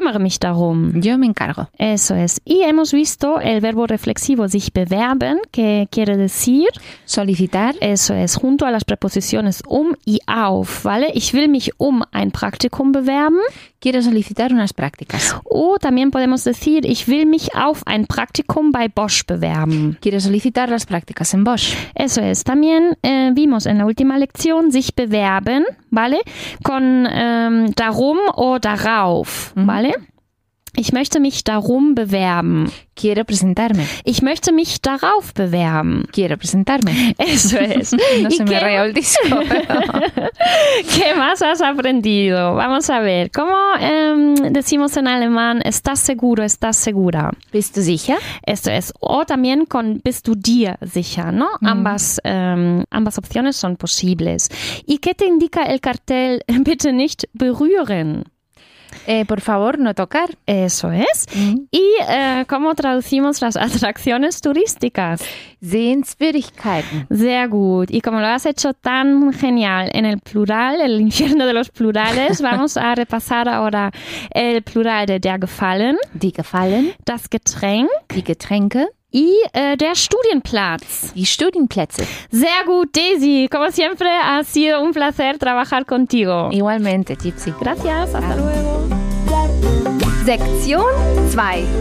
kümmere mich darum. Yo me encargo. Eso es. Y hemos visto el verbo reflexivo sich bewerben, que quiere decir Solicitar. eso es, junto a las preposiciones y auf, ¿vale? Ich will mich ein Praktikum bewerben. Quiero solicitar unas prácticas. O también podemos decir, ich will mich auf ein Praktikum bei Bosch bewerben. Quiero solicitar las prácticas en Bosch. Eso es. También vimos en la última lección sich bewerben, ¿vale? Con darum o darauf, ¿vale? Ich möchte mich darum bewerben. Quiero presentarme. Ich möchte mich darauf bewerben. Quiero presentarme. Eso es. No se me rayó el disco. ¿Qué más has aprendido? Vamos a ver. ¿Cómo decimos en alemán estás seguro, estás segura? ¿Bist du sicher? Esto es. O también con bist du dir sicher, ¿no? Ambas opciones son posibles. ¿Y qué te indica el cartel bitte nicht berühren? Por favor, no tocar. Eso es. ¿Y cómo traducimos las atracciones turísticas? Sehenswürdigkeiten. Sehr gut. Y como lo has hecho tan genial en el plural, el infierno de los plurales, vamos a repasar ahora el plural de der Gefallen, Die Gefallen. das Getränk Die Getränke. y der Studienplatz. Die Studienplätze. Sehr gut, Daisy. Como siempre, ha sido un placer trabajar contigo. Igualmente, Gypsy. Gracias. Hasta luego. Sektion 2.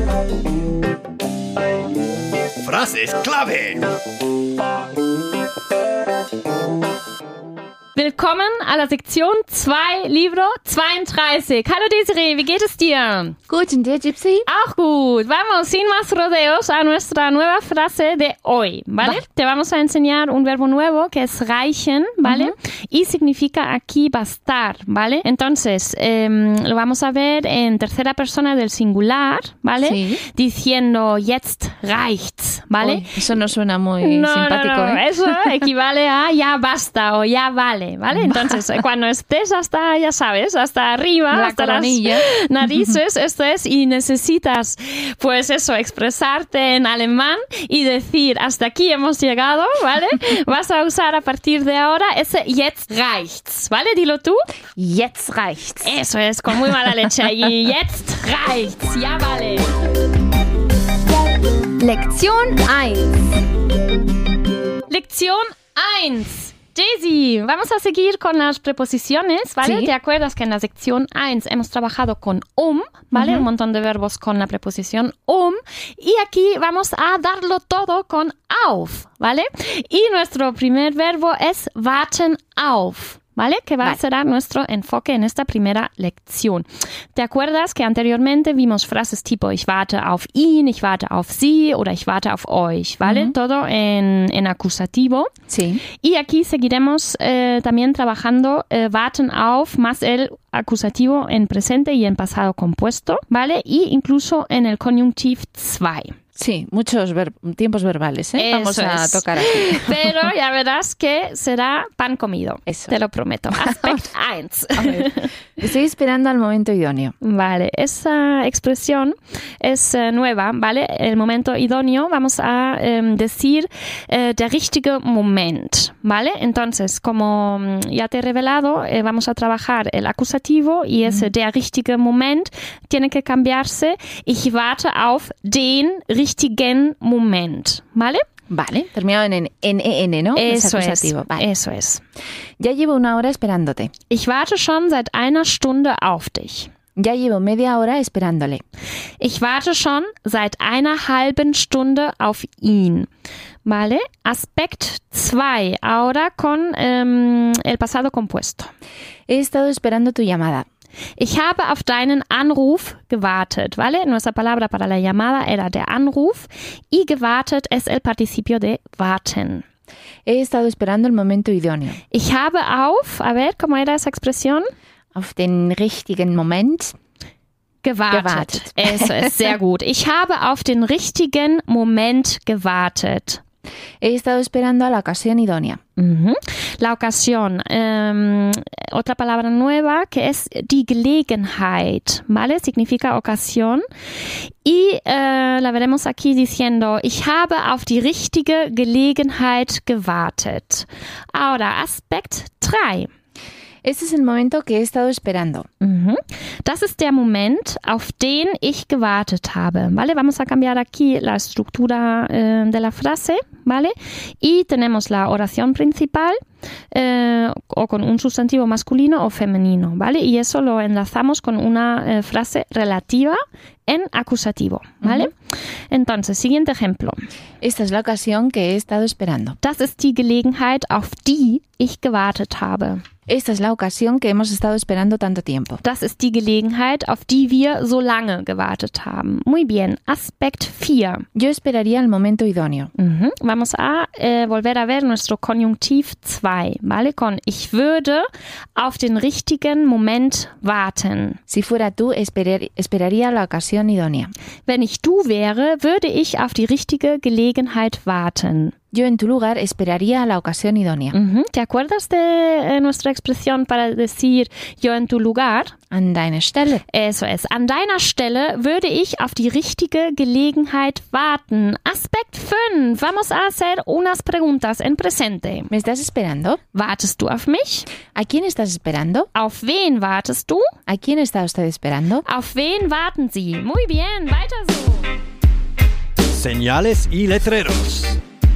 Frases clave. Willkommen a la Sektion 2, Libro 32. Hallo Desiree, wie geht es dir? Gut, ¿y ti, Gypsy? Auch gut. Vamos, sin más rodeos, a nuestra nueva frase de hoy, ¿vale? Te vamos a enseñar un verbo nuevo que es reichen, ¿vale? Y significa aquí bastar, ¿vale? Entonces, lo vamos a ver en tercera persona del singular, ¿vale? Sí. Diciendo jetzt reicht's, ¿vale? Uy, eso no suena muy simpático, no. ¿eh? Eso equivale a ya basta o ya vale, ¿vale? Entonces, cuando estés hasta, ya sabes, hasta arriba, La hasta coronilla. las narices, esto es, y necesitas, pues eso, expresarte en alemán y decir, hasta aquí hemos llegado, ¿vale? Vas a usar a partir de ahora ese jetzt reicht's, ¿vale? Dilo tú. Jetzt reicht's. Eso es, con muy mala leche. Y jetzt reicht's, ya vale. Lektion 1. Lección 1. Daisy, vamos a seguir con las preposiciones, ¿vale? Sí. ¿Te acuerdas que en la sección 1 hemos trabajado con ¿vale? Un montón de verbos con la preposición y aquí vamos a darlo todo con auf, ¿vale? Y nuestro primer verbo es warten auf, ¿vale? Que será nuestro enfoque en esta primera lección. ¿Te acuerdas que anteriormente vimos frases tipo ich warte auf ihn, ich warte auf sie oder ich warte auf euch, ¿vale? Todo en acusativo. Sí. Y aquí seguiremos también trabajando warten auf más el acusativo en presente y en pasado compuesto, ¿vale? Y incluso en el conjunctiv 2. Sí, muchos tiempos verbales, ¿eh? Eso Vamos a es. tocar aquí. Pero ya verás que será pan comido. Eso. Te lo prometo. Aspect 1. A ver, estoy esperando al momento idóneo. Vale, esa expresión es nueva, ¿vale? El momento idóneo, vamos a decir der richtige Moment, ¿vale? Entonces, como ya te he revelado, vamos a trabajar el acusativo y ese der richtige Moment tiene que cambiarse. Ich warte auf den richtigen Moment, ¿vale? Vale, terminado en N, ¿no? Eso es, acusativo. Vale. eso es. Ya llevo una hora esperándote. Ich warte schon seit einer Stunde auf dich. Ya llevo media hora esperándole. Ich warte schon seit einer halben Stunde auf ihn. ¿Vale? Aspect 2, ahora con el pasado compuesto. He estado esperando tu llamada. Ich habe auf deinen Anruf gewartet, ¿vale? Nuestra palabra para la llamada era der Anruf y gewartet es el participio de warten. He estado esperando el momento idóneo. Ich habe auf, a ver, ¿cómo era esa expresión? Auf den richtigen Moment. Gewartet. Eso es, sehr gut. Ich habe auf den richtigen Moment gewartet. He estado esperando a la ocasión idónea. La ocasión, otra palabra nueva que es die Gelegenheit, ¿vale? Significa ocasión. Y la veremos aquí diciendo, ich habe auf die richtige Gelegenheit gewartet. Ahora, Aspekt 3. Este es el momento que he estado esperando. Das ist der Moment, auf den ich gewartet habe, ¿vale? Vamos a cambiar aquí la estructura de la frase, ¿vale? Y tenemos la oración principal o con un sustantivo masculino o femenino, ¿vale? Y eso lo enlazamos con una frase relativa en acusativo, ¿vale? Entonces, siguiente ejemplo. Esta es la ocasión que he estado esperando. Das ist die Gelegenheit, auf die ich gewartet habe. Esta es la ocasión que hemos estado esperando tanto tiempo. Das ist die Gelegenheit, auf die wir so lange gewartet haben. Muy bien. Aspekt 4. Yo esperaría el momento idóneo. Vamos a volver a ver nuestro Konjunktiv 2, ¿vale? Con ich würde auf den richtigen Moment warten. Si fuera tú, esperaría la ocasión idónea. Wenn ich du wäre, würde ich auf die richtige Gelegenheit warten. Yo en tu lugar esperaría la ocasión idónea. ¿Te acuerdas de nuestra expresión para decir yo en tu lugar? An deiner Stelle. Eso es. An deiner Stelle würde ich auf die richtige Gelegenheit warten. Aspekt 5. Vamos a hacer unas preguntas en presente. ¿Me estás esperando? ¿Wartest du auf mich? ¿A quién estás esperando? Auf wen wartest du? ¿A quién está usted esperando? Auf wen warten Sie? Muy bien, weiter so. Señales y letreros.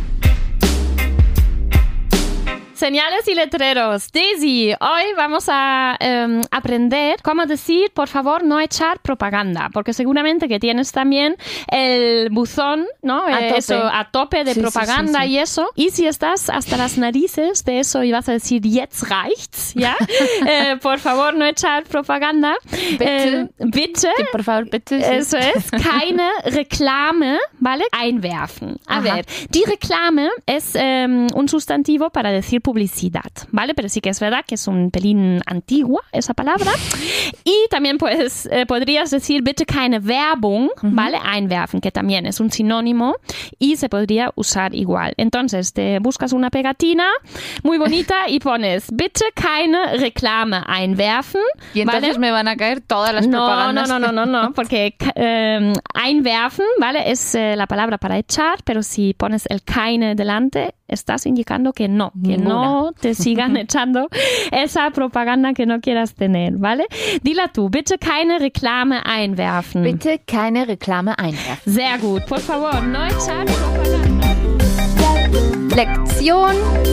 Señales y letreros. Daisy, hoy vamos a aprender cómo decir, por favor, no echar propaganda, porque seguramente que tienes también el buzón, ¿no? A tope de propaganda y eso. Y si estás hasta las narices de eso y vas a decir, jetzt reicht's, ¿ya? Por favor, no echar propaganda. Bitte. Por favor, bitte. Eso es. Keine Reklame, ¿vale? Einwerfen. A ver, die Reklame es un sustantivo para decir publicidad, ¿vale? Pero sí que es verdad que es un pelín antigua esa palabra. Y también podrías decir bitte keine Werbung, ¿vale? Einwerfen, que también es un sinónimo y se podría usar igual. Entonces, te buscas una pegatina muy bonita y pones bitte keine Reklame einwerfen. Y entonces, ¿vale? Me van a caer todas las propagandas. No, porque einwerfen, ¿vale? Es la palabra para echar, pero si pones el keine delante, estás indicando que no te sigan echando esa propaganda que no quieras tener, ¿vale? Dila tú, bitte keine Reklame einwerfen. Bitte keine Reklame einwerfen. Sehr gut, por favor, no echar propaganda. Lección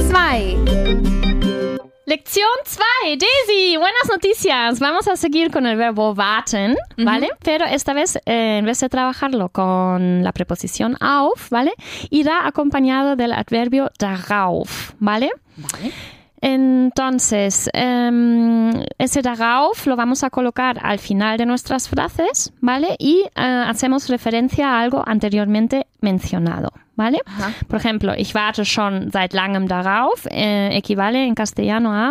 2. Lección 2, Daisy, buenas noticias. Vamos a seguir con el verbo warten, ¿vale? Pero esta vez, en vez de trabajarlo con la preposición auf, ¿vale? Irá acompañado del adverbio darauf, ¿vale? Vale. Entonces, ese darauf lo vamos a colocar al final de nuestras frases, ¿vale? Y hacemos referencia a algo anteriormente mencionado, ¿vale? Ajá. Por ejemplo, ich warte schon seit langem darauf, equivale en castellano a...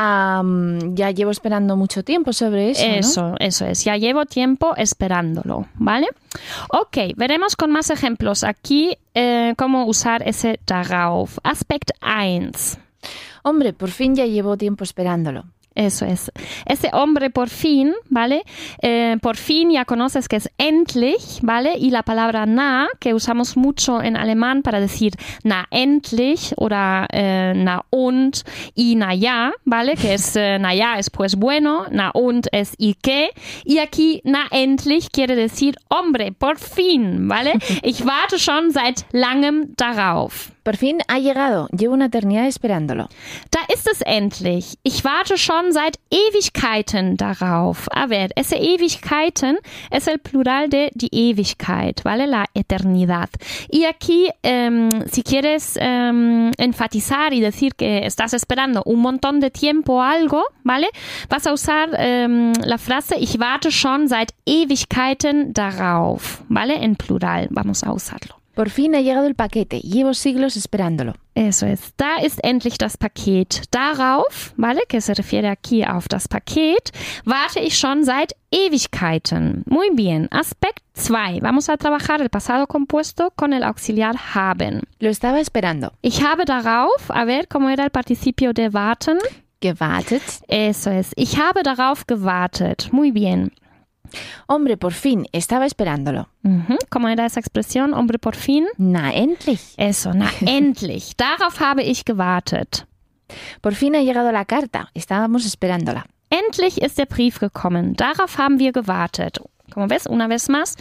ya llevo esperando mucho tiempo sobre eso, ¿no? Eso es. Ya llevo tiempo esperándolo, ¿vale? Ok, veremos con más ejemplos aquí cómo usar ese darauf. Aspekt 1. Hombre, por fin ya llevo tiempo esperándolo. Eso es. Ese hombre por fin, ¿vale? Por fin ya conoces que es endlich, ¿vale? Y la palabra na, que usamos mucho en alemán para decir na endlich oder na und y na ja, ¿vale? Que es na ja es pues bueno, na und es y qué. Y aquí na endlich quiere decir hombre, por fin, ¿vale? Ich warte schon seit langem darauf. Por fin ha llegado. Llevo una eternidad esperándolo. Da ist es endlich. Ich warte schon seit Ewigkeiten darauf. A ver, ese Ewigkeiten es el plural de die Ewigkeit, ¿vale? La eternidad. Y aquí, si quieres enfatizar y decir que estás esperando un montón de tiempo algo, ¿vale? Vas a usar la frase ich warte schon seit Ewigkeiten darauf, ¿vale? En plural, vamos a usarlo. Por fin ha llegado el paquete. Llevo siglos esperándolo. Eso es. Da ist endlich das Paket. Darauf, ¿vale? Que se refiere aquí auf das Paket, warte ich schon seit Ewigkeiten. Muy bien. Aspekt 2. Vamos a trabajar el pasado compuesto con el auxiliar haben. Lo estaba esperando. Ich habe darauf, a ver, ¿cómo era el participio de warten? Gewartet. Eso es. Ich habe darauf gewartet. Muy bien. Hombre, por fin, estaba esperándolo. ¿Cómo era esa expresión? Hombre, por fin. Na, endlich. Eso, na, endlich. Darauf habe ich gewartet. Por fin ha llegado la carta. Estábamos esperándola. Endlich ist der Brief gekommen. Darauf haben wir gewartet. Como ves, una vez más,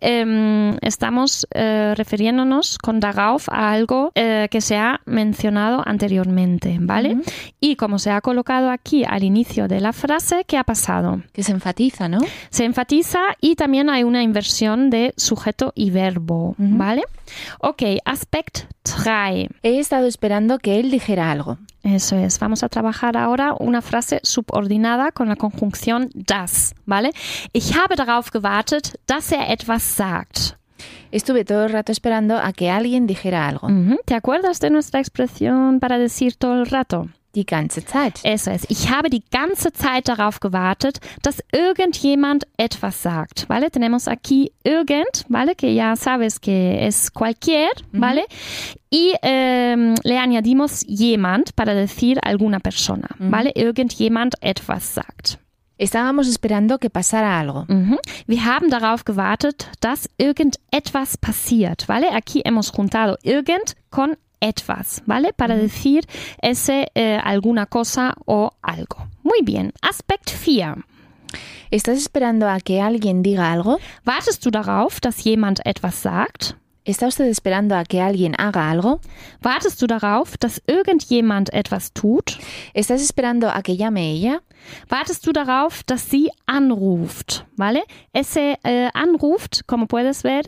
estamos refiriéndonos con darauf a algo que se ha mencionado anteriormente, ¿vale? Uh-huh. Y como se ha colocado aquí al inicio de la frase, ¿qué ha pasado? Que se enfatiza, ¿no? Se enfatiza y también hay una inversión de sujeto y verbo, uh-huh. ¿Vale? Ok, Aspekt 3. He estado esperando que él dijera algo. Eso es. Vamos a trabajar ahora una frase subordinada con la conjunción das, ¿vale? Ich habe darauf gewartet, dass etwas sagt. Estuve todo el rato esperando a que alguien dijera algo. Uh-huh. ¿Te acuerdas de nuestra expresión para decir todo el rato? Die ganze Zeit. Eso es. Ich habe die ganze Zeit darauf gewartet, dass irgendjemand etwas sagt, ¿vale? Tenemos aquí irgend, ¿vale? Que ya sabes que es cualquier, ¿vale? Y le añadimos jemand para decir alguna persona, ¿vale? Irgendjemand etwas sagt. Estábamos esperando que pasara algo. Wir haben darauf gewartet, dass irgendetwas passiert, ¿vale? Aquí hemos juntado irgend con etwas, ¿vale? Para decir alguna cosa o algo. Muy bien. Aspekt 4. ¿Estás esperando a que alguien diga algo? Wartest du darauf, dass jemand etwas sagt? ¿Está usted esperando a que alguien haga algo? Wartest du darauf, dass irgendjemand etwas tut? ¿Estás esperando a que llame ella? Wartest du darauf, dass sie anruft, ¿vale? Ese anruft, como puedes ver,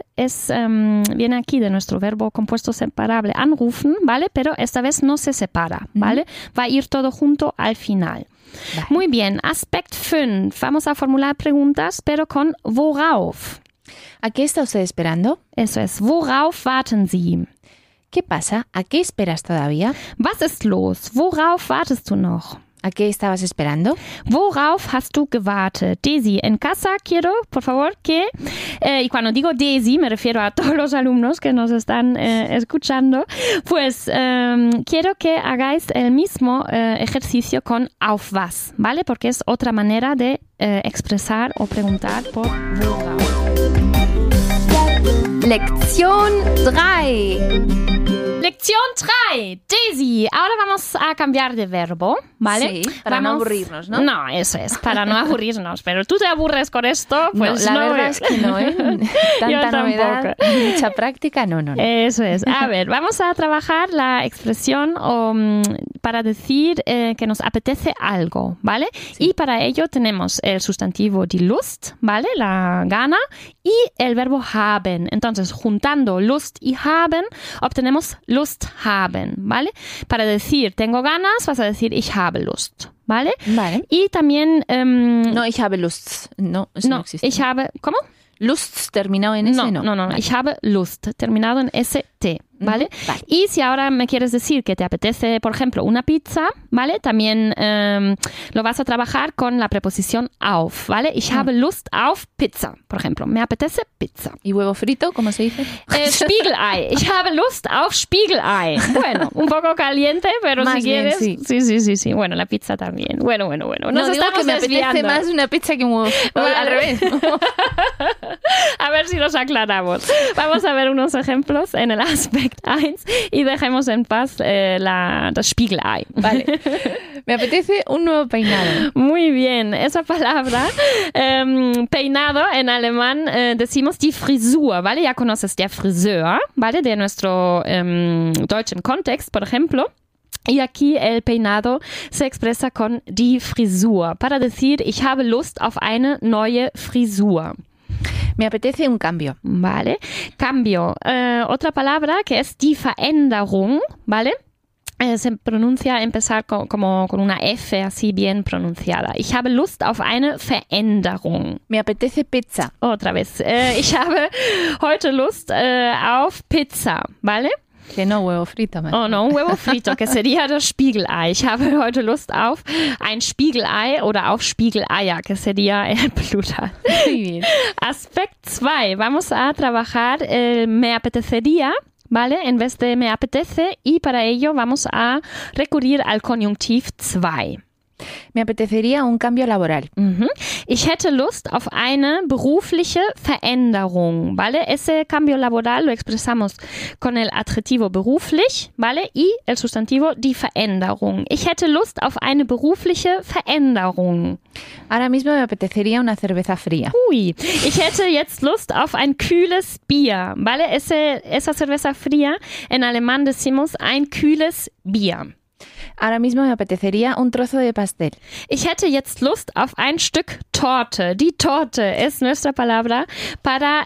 viene aquí de nuestro verbo compuesto separable, anrufen, ¿vale? Pero esta vez no se separa, ¿vale? Va a ir todo junto al final. Vale. Muy bien, Aspekt 5. Vamos a formular preguntas, pero con worauf. ¿A qué está usted esperando? Eso es, worauf warten Sie? ¿Qué pasa? ¿A qué esperas todavía? Was ist los? Worauf wartest du noch? ¿A qué estabas esperando? Worauf hast du gewartet? Daisy, en casa quiero, por favor, que... y cuando digo Daisy, me refiero a todos los alumnos que nos están escuchando, pues quiero que hagáis el mismo ejercicio con auf was, ¿vale? Porque es otra manera de expresar o preguntar por worauf. Lección 3. Lección 3. Daisy, ahora vamos a cambiar de verbo, ¿vale? Sí, para no aburrirnos, ¿no? No, eso es, para no aburrirnos. Pero tú te aburres con esto, pues no. La verdad es que no, ¿eh? Tanta novedad, mucha práctica, no. Eso es. A ver, vamos a trabajar la expresión para decir que nos apetece algo, ¿vale? Sí. Y para ello tenemos el sustantivo die Lust, ¿vale? La gana, y el verbo haben. Entonces, juntando Lust y haben, obtenemos Lust haben, ¿vale? Para decir tengo ganas, vas a decir ich habe Lust, ¿vale? Vale. Y también... no, ich habe Lust. No, eso no existe. Ich habe... ¿Cómo? Lust terminado en S, no. No. Ich habe Lust terminado en ST, ¿vale? Vale. Y si ahora me quieres decir que te apetece, por ejemplo, una pizza, ¿vale? También lo vas a trabajar con la preposición auf, ¿vale? Ich habe Lust auf Pizza, por ejemplo. Me apetece pizza. ¿Y huevo frito? ¿Cómo se dice? Spiegelei. Ich habe Lust auf Spiegelei. Bueno, un poco caliente, pero más si quieres... Bien, sí. Sí. Bueno, la pizza también. Bueno. Nos digo que me apetece más una pizza que un huevo. Vale. Al revés. A ver si nos aclaramos. Vamos a ver unos ejemplos en el Aspekt 1 y dejemos en paz das Spiegelei. Vale. Me apetece un nuevo peinado. Muy bien. Esa palabra, peinado, en alemán decimos die Frisur, ¿vale? Ya conoces der Friseur, ¿vale? De nuestro deutschen Kontext, por ejemplo. Y aquí el peinado se expresa con die Frisur, para decir ich habe Lust auf eine neue Frisur. Me apetece un cambio. Vale. Cambio. Otra palabra que es die Veränderung, ¿vale? Se pronuncia empezar como con una F así bien pronunciada. Ich habe Lust auf eine Veränderung. Me apetece pizza. Otra vez. Ich habe heute Lust auf Pizza, ¿vale? Que no huevo frito. Oh, no, un huevo frito, que sería das Spiegelei. Ich habe heute Lust auf ein Spiegelei oder auf Spiegeleier, que sería el plural. Muy bien. Aspekt 2. Vamos a trabajar me apetecería, ¿vale? En vez de me apetece, y para ello vamos a recurrir al conjuntiv 2. Me apetecería un cambio laboral. Ich hätte Lust auf eine berufliche Veränderung, ¿vale? Ese cambio laboral lo expresamos con el adjetivo beruflich, ¿vale? Y el sustantivo die Veränderung. Ich hätte Lust auf eine berufliche Veränderung. Ahora mismo me apetecería una cerveza fría. Uy, ich hätte jetzt Lust auf ein kühles Bier, ¿vale? Esa cerveza fría, en alemán decimos ein kühles Bier. Ahora mismo me apetecería un trozo de pastel. Ich hätte jetzt Lust auf ein Stück Torte. Die Torte es nuestra palabra para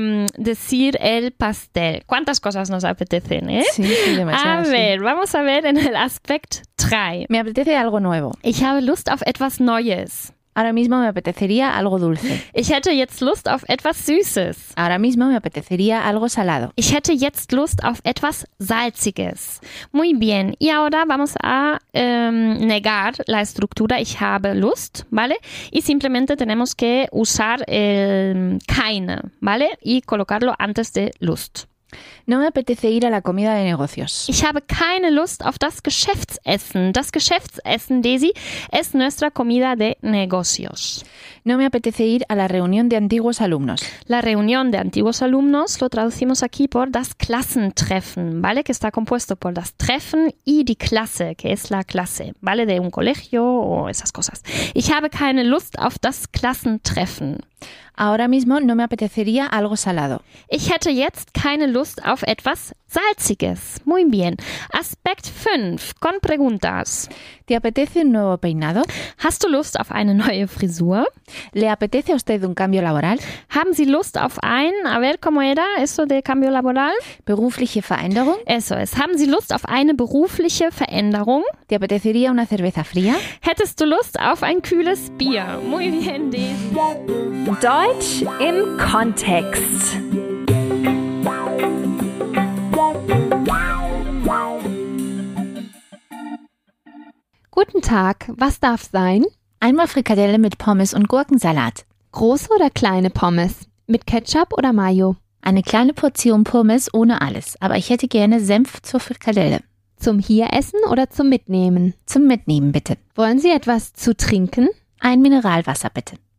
decir el pastel. ¿Cuántas cosas nos apetecen, eh? Sí, demasiado. A ver, vamos a ver en el Aspekt 3. Me apetece algo nuevo. Ich habe Lust auf etwas Neues. Ahora mismo me apetecería algo dulce. Ich hätte jetzt Lust auf etwas Süßes. Ahora mismo me apetecería algo salado. Ich hätte jetzt Lust auf etwas Salziges. Muy bien. Y ahora vamos a negar la estructura ich habe Lust, ¿vale? Y simplemente tenemos que usar el keine, ¿vale? Y colocarlo antes de Lust. No me apetece ir a la comida de negocios. Ich habe keine Lust auf das Geschäftsessen. Das Geschäftsessen, Daisy, es nuestra comida de negocios. No me apetece ir a la reunión de antiguos alumnos. La reunión de antiguos alumnos lo traducimos aquí por das Klassentreffen, ¿vale? Que está compuesto por das Treffen y die Klasse, que es la clase, ¿vale? De un colegio o esas cosas. Ich habe keine Lust auf das Klassentreffen. Ahora mismo no me apetecería algo salado. Ich hätte jetzt keine Lust auf etwas Salziges. Muy bien. Aspekt 5, con preguntas. ¿Te apetece un nuevo peinado? Hast du Lust auf eine neue Frisur? ¿Le apetece a usted un cambio laboral? Haben Sie Lust auf a ver, ¿cómo era eso de cambio laboral? ¿Berufliche Veränderung? Eso es. Haben Sie Lust auf eine berufliche Veränderung? ¿Te apetecería una cerveza fría? Hättest du Lust auf ein kühles Bier? Muy bien, Daisy. Deutsch im Kontext. Guten Tag, was darf sein? Einmal Frikadelle mit Pommes und Gurkensalat. Große oder kleine Pommes? Mit Ketchup oder Mayo? Eine kleine Portion Pommes ohne alles, aber ich hätte gerne Senf zur Frikadelle. Zum Hieressen oder zum Mitnehmen? Zum Mitnehmen bitte. Wollen Sie etwas zu trinken? Ein Mineralwasser bitte.